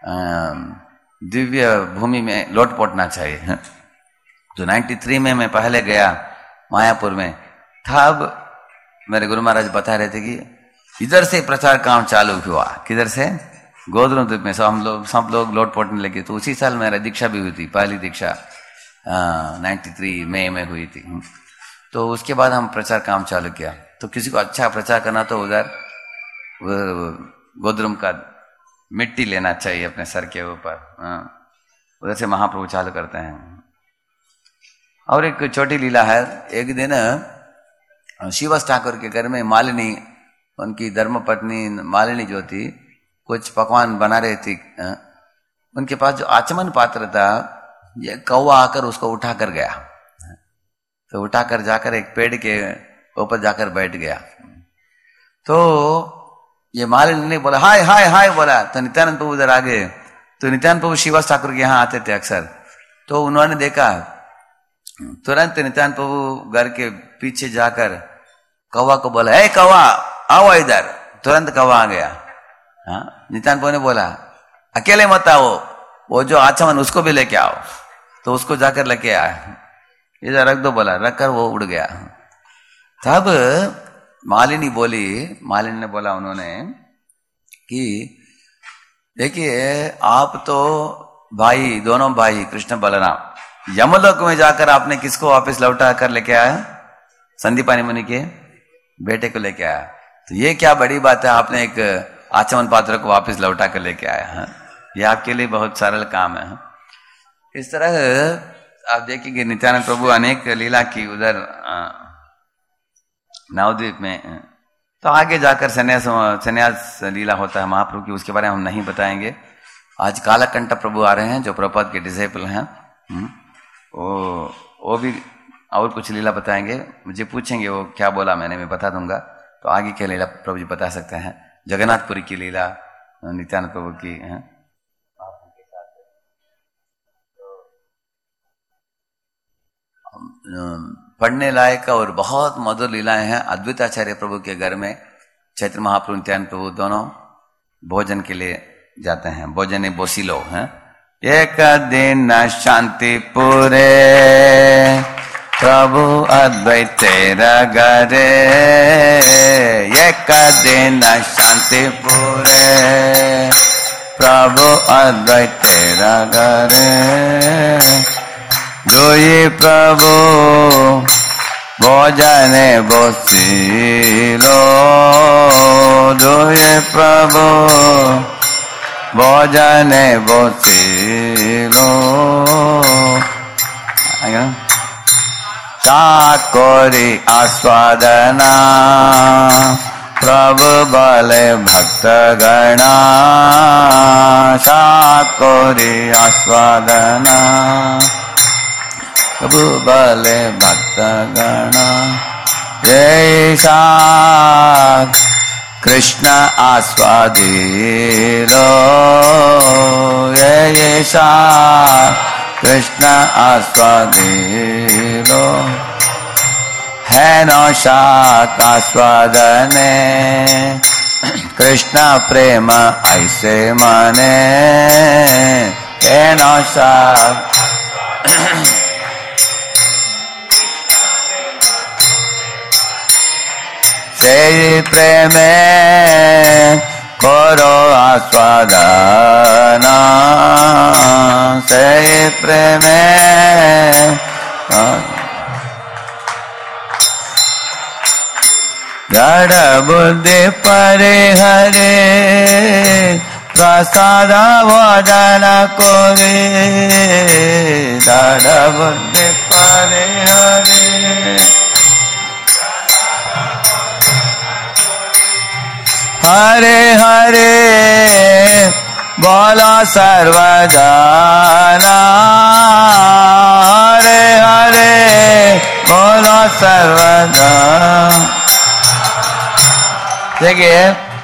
दिव्य भूमि में लौट पहुंचना चाहिए। तो 93 में मैं पहले गया मायापुर में, तब मेरे गुरु महाराज बता रहे थे कि इधर से प्रचार काम चालू हुआ। किधर से? गोद्रुम द्वीप में। सब लोग लौट पहुंचने लगे। तो उसी साल मेरा दीक्षा भी हुई थी, पहली दीक्षा 93 मई में हुई थी। तो उसके बाद हम प्रचार काम चालू किया। तो किसी को अच्छा प्रचार करना तो उधर गोद्रुम का मिट्टी लेना चाहिए अपने सर के ऊपर, उधर से महाप्रभु चालू करते हैं। और एक छोटी लीला है, एक दिन श्रीवास ठाकुर के घर में मालिनी, उनकी धर्मपत्नी मालिनी जो थी, कुछ पकवान बना रही थी। उनके पास जो आचमन पात्र था, ये कौवा आकर उसको उठा कर गया। तो उठाकर जाकर एक पेड़ के ऊपर जाकर बैठ गया। तो ये मालिनी ने बोला हाय हाय हाय बोला। तो नित्यानंद प्रभु उधर आ गए। तो नित्यानंद प्रभु श्रीवास ठाकुर के यहाँ आते थे अक्सर। तो उन्होंने देखा, तुरंत नित्यानंद प्रभु घर के पीछे जाकर कौवा को बोला, हे कौवा आओ इधर। तुरंत कौवा आ गया। नित्यानंद प्रभु ने बोला, अकेले मत आओ, वो जो आचमन उसको भी लेके आओ। तो उसको जाकर लेके आया, इधर रख दो बोला, रखकर वो उड़ गया। तब मालिनी ने बोला उन्होंने कि देखिए, आप तो भाई, दोनों भाई कृष्ण बलराम, यमलोक में जाकर आपने किसको वापस लौटा कर लेके आया? संदीपानी मुनि के बेटे को लेके आया। तो ये क्या बड़ी बात है, आपने एक आचमन पात्र को वापस लौटा कर लेके आया। ये आपके लिए बहुत सरल काम है। इस तरह आप देखिए नित्यानंद प्रभु अनेक लीला की उधर नवद्वीप में। तो आगे जाकर संन्यास लीला होता है महाप्रभु की, उसके बारे में हम नहीं बताएंगे। आज कालकंठ प्रभु आ रहे हैं जो प्रभुपाद के डिसेबल हैं। वो भी और कुछ लीला बताएंगे। मुझे पूछेंगे वो क्या बोला मैंने, मैं बता दूंगा। तो आगे क्या लीला प्रभु जी बता सकते हैं। जगन्नाथपुरी की लीला नित्यानंद प्रभु की है। पढ़ने लायक और बहुत मधुर लीलाएं हैं। अद्वैताचार्य प्रभु के घर में चैत्र महाप्रभु नित्यानंद प्रभु दोनों भोजन के लिए जाते हैं। भोजन बोसिलो है। एक दिन शांतिपुरे प्रभु अद्वैत तेरा घरे, एक दिन शांतिपुरे प्रभु अद्वैत नगरे दुई प्रभु भोजने बसिलो दुई प्रभु भोजने बसिलो चाकोरी आस्वादना प्रभु बले भक्त गणा चाकोरी आस्वादना प्रभु बले भक्त गणा जैसा कृष्ण आस्वादिलो जैसा कृष्ण आस्वादिलो है नौशाक आस्वादने कृष्ण प्रेम ऐसे माने है नौशाक से प्रेमे करो आस्वादना से प्रेमे जड़ बुद्धि परे हरे प्रसाद वदन कोरे जड़ बुद्धि परे हरे हरे हरे बोलो सर्वजना हरे हरे बोलो सर्वजना। देखिए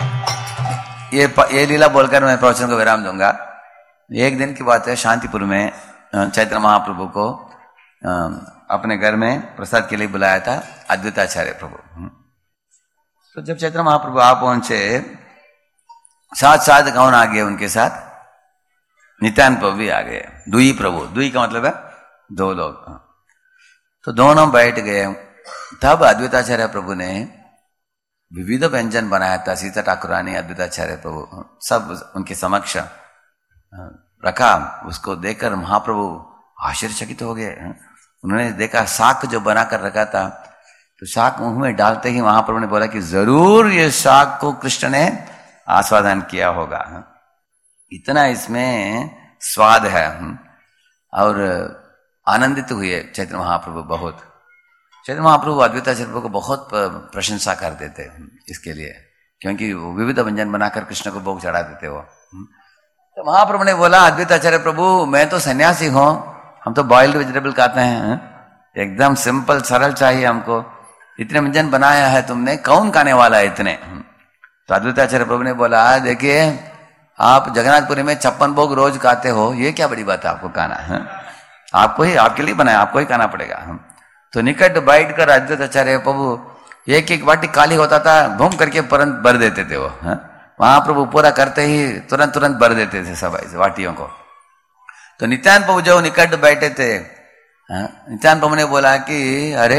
ये लीला बोलकर मैं प्रवचन को विराम दूंगा। एक दिन की बात है, शांतिपुर में चैतन्य महाप्रभु को अपने घर में प्रसाद के लिए बुलाया था अद्वैताचार्य प्रभु। तो जब चैतन्य महाप्रभु आ पहुंचे, साथ साथ कौन आ गए उनके साथ? नित्यानंद प्रभु भी आ गए। दुई प्रभु, दुई का मतलब है दो लोग। तो दोनों बैठ गए। तब अद्वैताचार्य प्रभु ने विविध व्यंजन बनाया था। सीता ठाकुरानी, अद्वैताचार्य प्रभु सब उनके समक्ष रखा। उसको देखकर महाप्रभु आश्चर्यचकित हो गए। उन्होंने देखा शाक जो बनाकर रखा था, तो शाक मुंह में डालते ही महाप्रभु ने बोला कि जरूर ये शाक को कृष्ण ने आस्वादन किया होगा, इतना इसमें स्वाद है। और आनंदित हुए चैतन्य महाप्रभु बहुत। चैतन्य महाप्रभु अद्वैताचार्य प्रभु को बहुत प्रशंसा कर देते इसके लिए, क्योंकि वो विविध व्यंजन बनाकर कृष्ण को भोग चढ़ा देते वो। तो महाप्रभु ने बोला, अद्वैताचार्य प्रभु मैं तो सन्यासी हूं, हम तो बॉइल्ड वेजिटेबल खाते हैं, एकदम सिंपल सरल चाहिए हमको। इतने व्यंजन बनाया है तुमने, कौन खाने वाला है इतने? तो अद्वैताचार्य प्रभु ने बोला, देखिए आप जगन्नाथपुरी में 56 भोग रोज खाते हो, ये क्या बड़ी बात है आपको खाना है? आपको ही, आपके लिए बनाया, आपको ही खाना पड़ेगा। तो निकट बैठ कर अद्वैताचार्य प्रभु एक एक वाटी खाली होता था, भूम करके तुरंत भर देते थे वो। वहां प्रभु पूरा करते ही तुरंत तुरंत भर देते थे सब वाटियों को। तो नित्यानंद प्रभु जो निकट बैठे थे, नित्यानंद प्रभु ने बोला कि अरे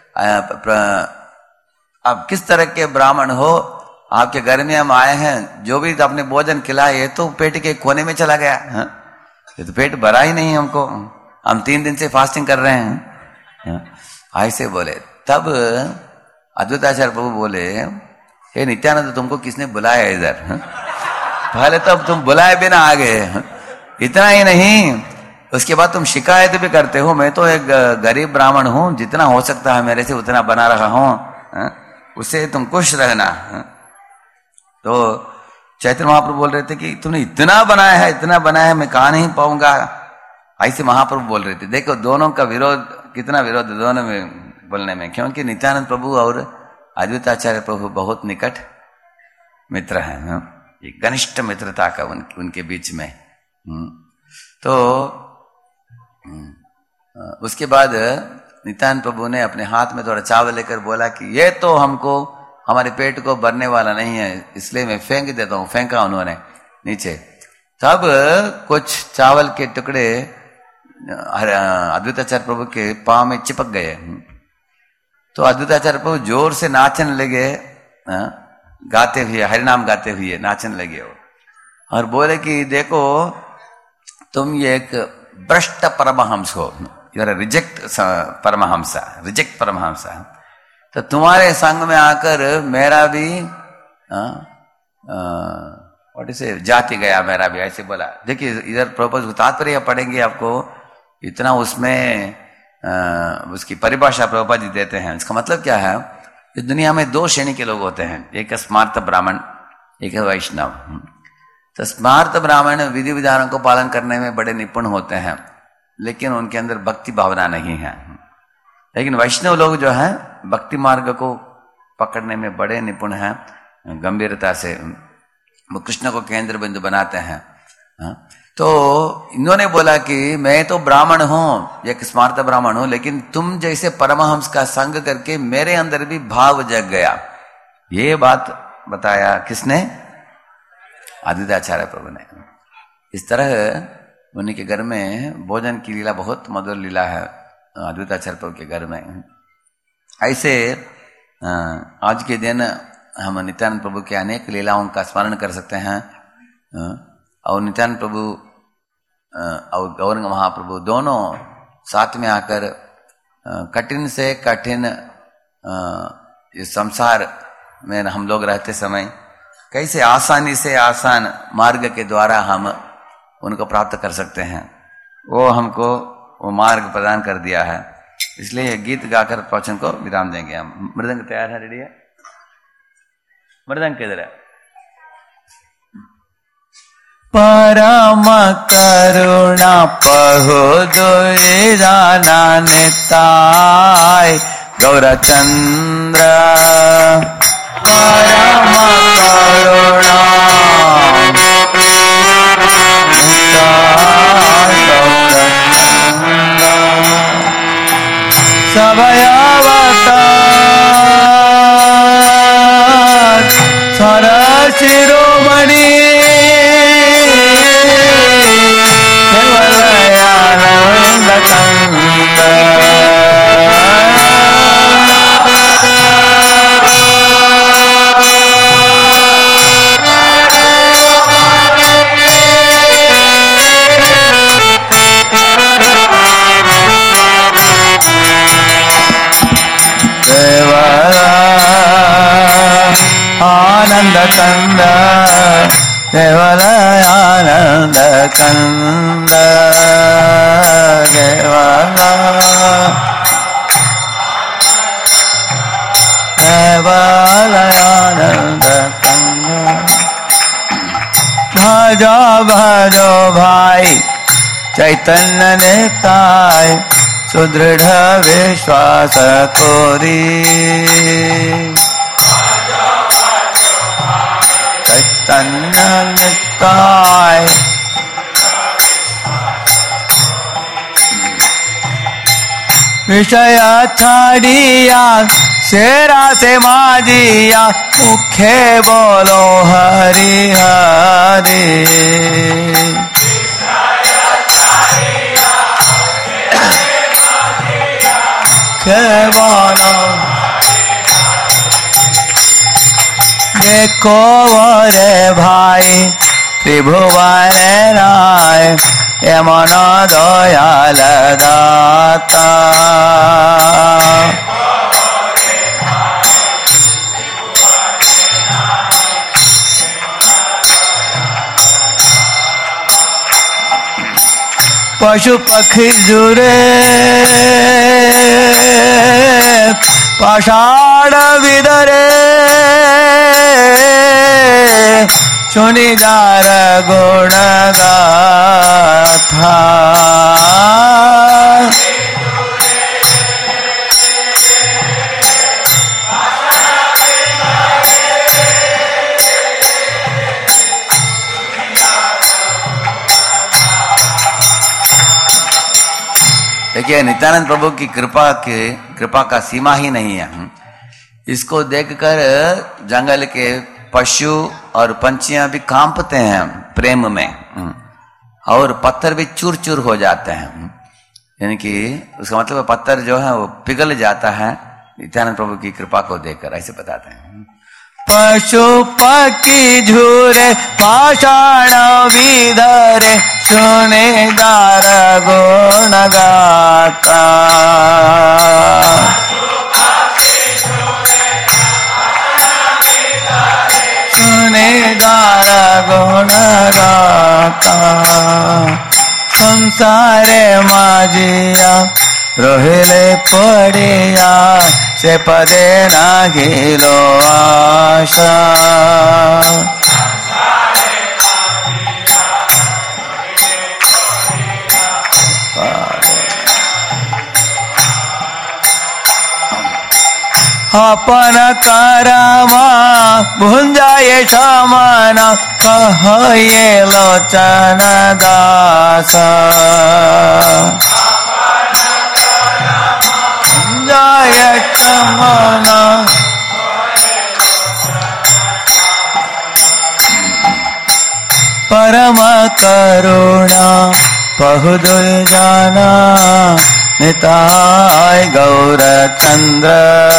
आप किस तरह के ब्राह्मण हो, आपके घर में हम आए हैं, जो भी आपने भोजन खिलाया ये तो पेट के कोने में चला गया, ये तो पेट भरा ही नहीं हमको, हम 3 दिन से फास्टिंग कर रहे हैं, ऐसे बोले। तब अद्वैताचार्य प्रभु बोले, हे नित्यानंद तुमको किसने बुलाया इधर? पहले तब तुम बुलाए बिना आ गए, इतना ही नहीं उसके बाद तुम शिकायत भी करते हो, मैं तो एक गरीब ब्राह्मण हूं, जितना हो सकता है मेरे से उतना बना रहा हूं, उससे तुम खुश रहना। तो चैतन्य महाप्रभु बोल रहे थे कि तुमने इतना बनाया है, इतना बनाया है, मैं कहा नहीं पाऊंगा, ऐसे महाप्रभु बोल रहे थे। देखो दोनों का विरोध, कितना विरोध दोनों में बोलने में, क्योंकि नित्यानंद प्रभु और अद्वैताचार्य प्रभु बहुत निकट मित्र हैं, एक घनिष्ठ मित्रता का उनके बीच में। तो उसके बाद नित्यानंद प्रभु ने अपने हाथ में थोड़ा चावल लेकर बोला कि ये तो हमको हमारे पेट को भरने वाला नहीं है, इसलिए मैं फेंक देता हूं। फेंका उन्होंने नीचे। तब कुछ चावल के टुकड़े अद्वैताचार्य प्रभु के पांव में चिपक गए। तो अद्वैताचार्य प्रभु जोर से नाचने लगे, गाते हुए, हरिनाम गाते हुए नाचने लगे वो। और बोले कि देखो तुम एक भ्रष्ट परमहंस हो, यू आर रिजेक्ट परमहंसा, तो तुम्हारे संग में आकर मेरा भी व्हाट इज जाति गया, मेरा भी, ऐसे बोला। देखिए इधर प्रपोज तात्पर्य पढ़ेंगे आपको, इतना उसमें उसकी परिभाषा प्रभुपाद जी देते हैं। इसका मतलब क्या है, इस दुनिया में दो श्रेणी के लोग होते हैं, एक स्मार्त ब्राह्मण, एक है वैष्णव। तो स्मार्त ब्राह्मण विधि विधानों को पालन करने में बड़े निपुण होते हैं, लेकिन उनके अंदर भक्ति भावना नहीं है। लेकिन वैष्णव लोग जो है भक्ति मार्ग को पकड़ने में बड़े निपुण हैं, गंभीरता से वो कृष्ण को केंद्र बिंदु बनाते हैं। तो इन्होंने बोला कि मैं तो ब्राह्मण हूं, एक स्मार्त ब्राह्मण हूं, लेकिन तुम जैसे परमहंस का संग करके मेरे अंदर भी भाव जग गया। ये बात बताया किसने? आदित्याचार्य प्रभु ने। इस तरह उन्हीं के घर में भोजन की लीला बहुत मधुर लीला है, आदित्याचार्य प्रभु के घर में। ऐसे आज के दिन हम नित्यानंद प्रभु के अनेक लीलाओं का स्मरण कर सकते हैं। और नित्यानंद प्रभु और गौरंग महाप्रभु दोनों साथ में आकर कठिन से कठिन इस संसार में हम लोग रहते समय कैसे आसानी से आसान मार्ग के द्वारा हम उनको प्राप्त कर सकते हैं, वो हमको वो मार्ग प्रदान कर दिया है। इसलिए गीत गाकर प्रवचन को विराम देंगे हम। मृदंग तैयार है? रेडी है? मृदंग किधर है?
परम करुणा पहुदुराना निताय गौरचंद्र, परम करुणा सभयावतार सरशिरोमणि आनंद कंद केवल आनंद कंद केवल आनंद कंद। भजो भजो भाई चैतन्य निताय, सुदृढ़ विश्वास कोरी चैतन्य निताय। विषय छाड़िया शेरा से माजिया, मुखे बोलो हरि हरि। बोलो देखो रे भाई त्रिभुवन राय, यमन दयाल दाता। पशु पक्षी जुरे पाषाण विदरे, सुनि जार गुण गाथा।
देखिए नित्यानंद प्रभु की कृपा का सीमा ही नहीं है। इसको देखकर जंगल के पशु और पंछियां भी कांपते हैं प्रेम में, और पत्थर भी चूर चूर हो जाते हैं। यानी कि उसका मतलब पत्थर जो है वो पिघल जाता है नित्यानंद प्रभु की कृपा को देखकर, ऐसे बताते हैं।
पशु पक्षी झूरे पाषाण विधरे सुने दार गुण गाता सुने दार गुण गाता संसारे माजिया रोहिले पड़िया से पदे नागिलो आशा अपन करामा भुंजाए क्षमना कहिए लोचन दासा भुंजाए क्षमना परम करुणा बहुदुल जाना निताय गौर चंद्र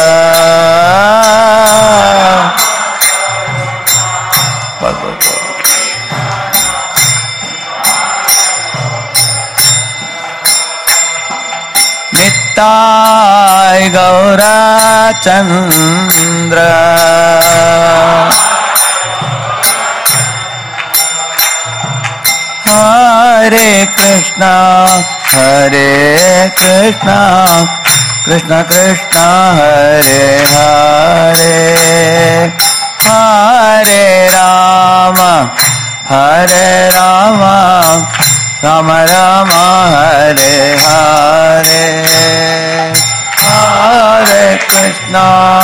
निताय गौर चंद्र हरे कृष्णा कृष्ण कृष्ण हरे हरे हरे राम राम राम हरे हरे हरे कृष्णा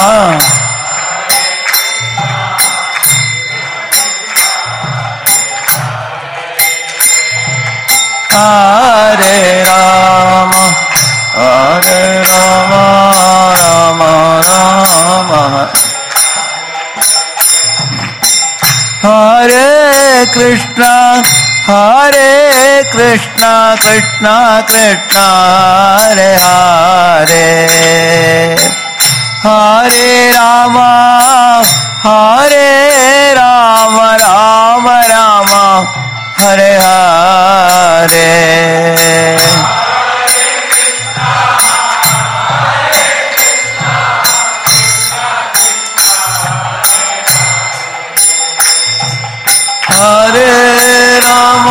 हरे राम राम राम हरे कृष्णा कृष्ण कृष्ण हरे हरे हरे राम राम राम हरे हरे हरे राम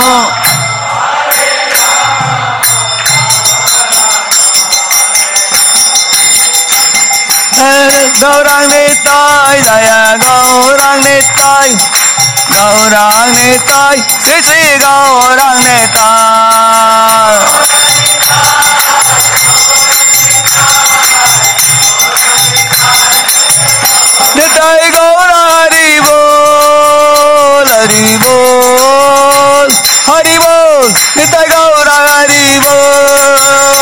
गौरांग निताय दया गौरांग निताय श्री श्री गौरांग निताय निताय गौर हरि बोल हरि बोल हरि बोल निताय गौर हरि बोल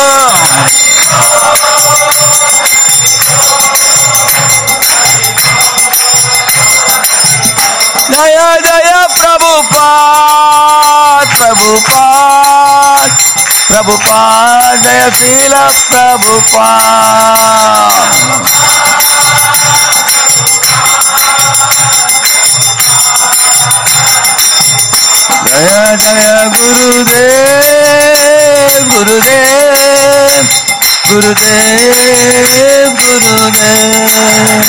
जय जय प्रभुपाद जय शील प्रभुपाद जय जय गुरुदेव गुरुदेव गुरुदेव गुरुदेव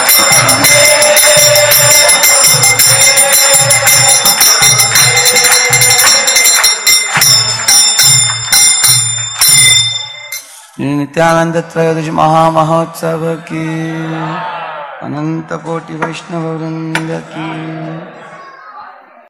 नित्यानंद त्रयोदश महामहोत्सव की अनंत कोटि वैष्णव वृंद की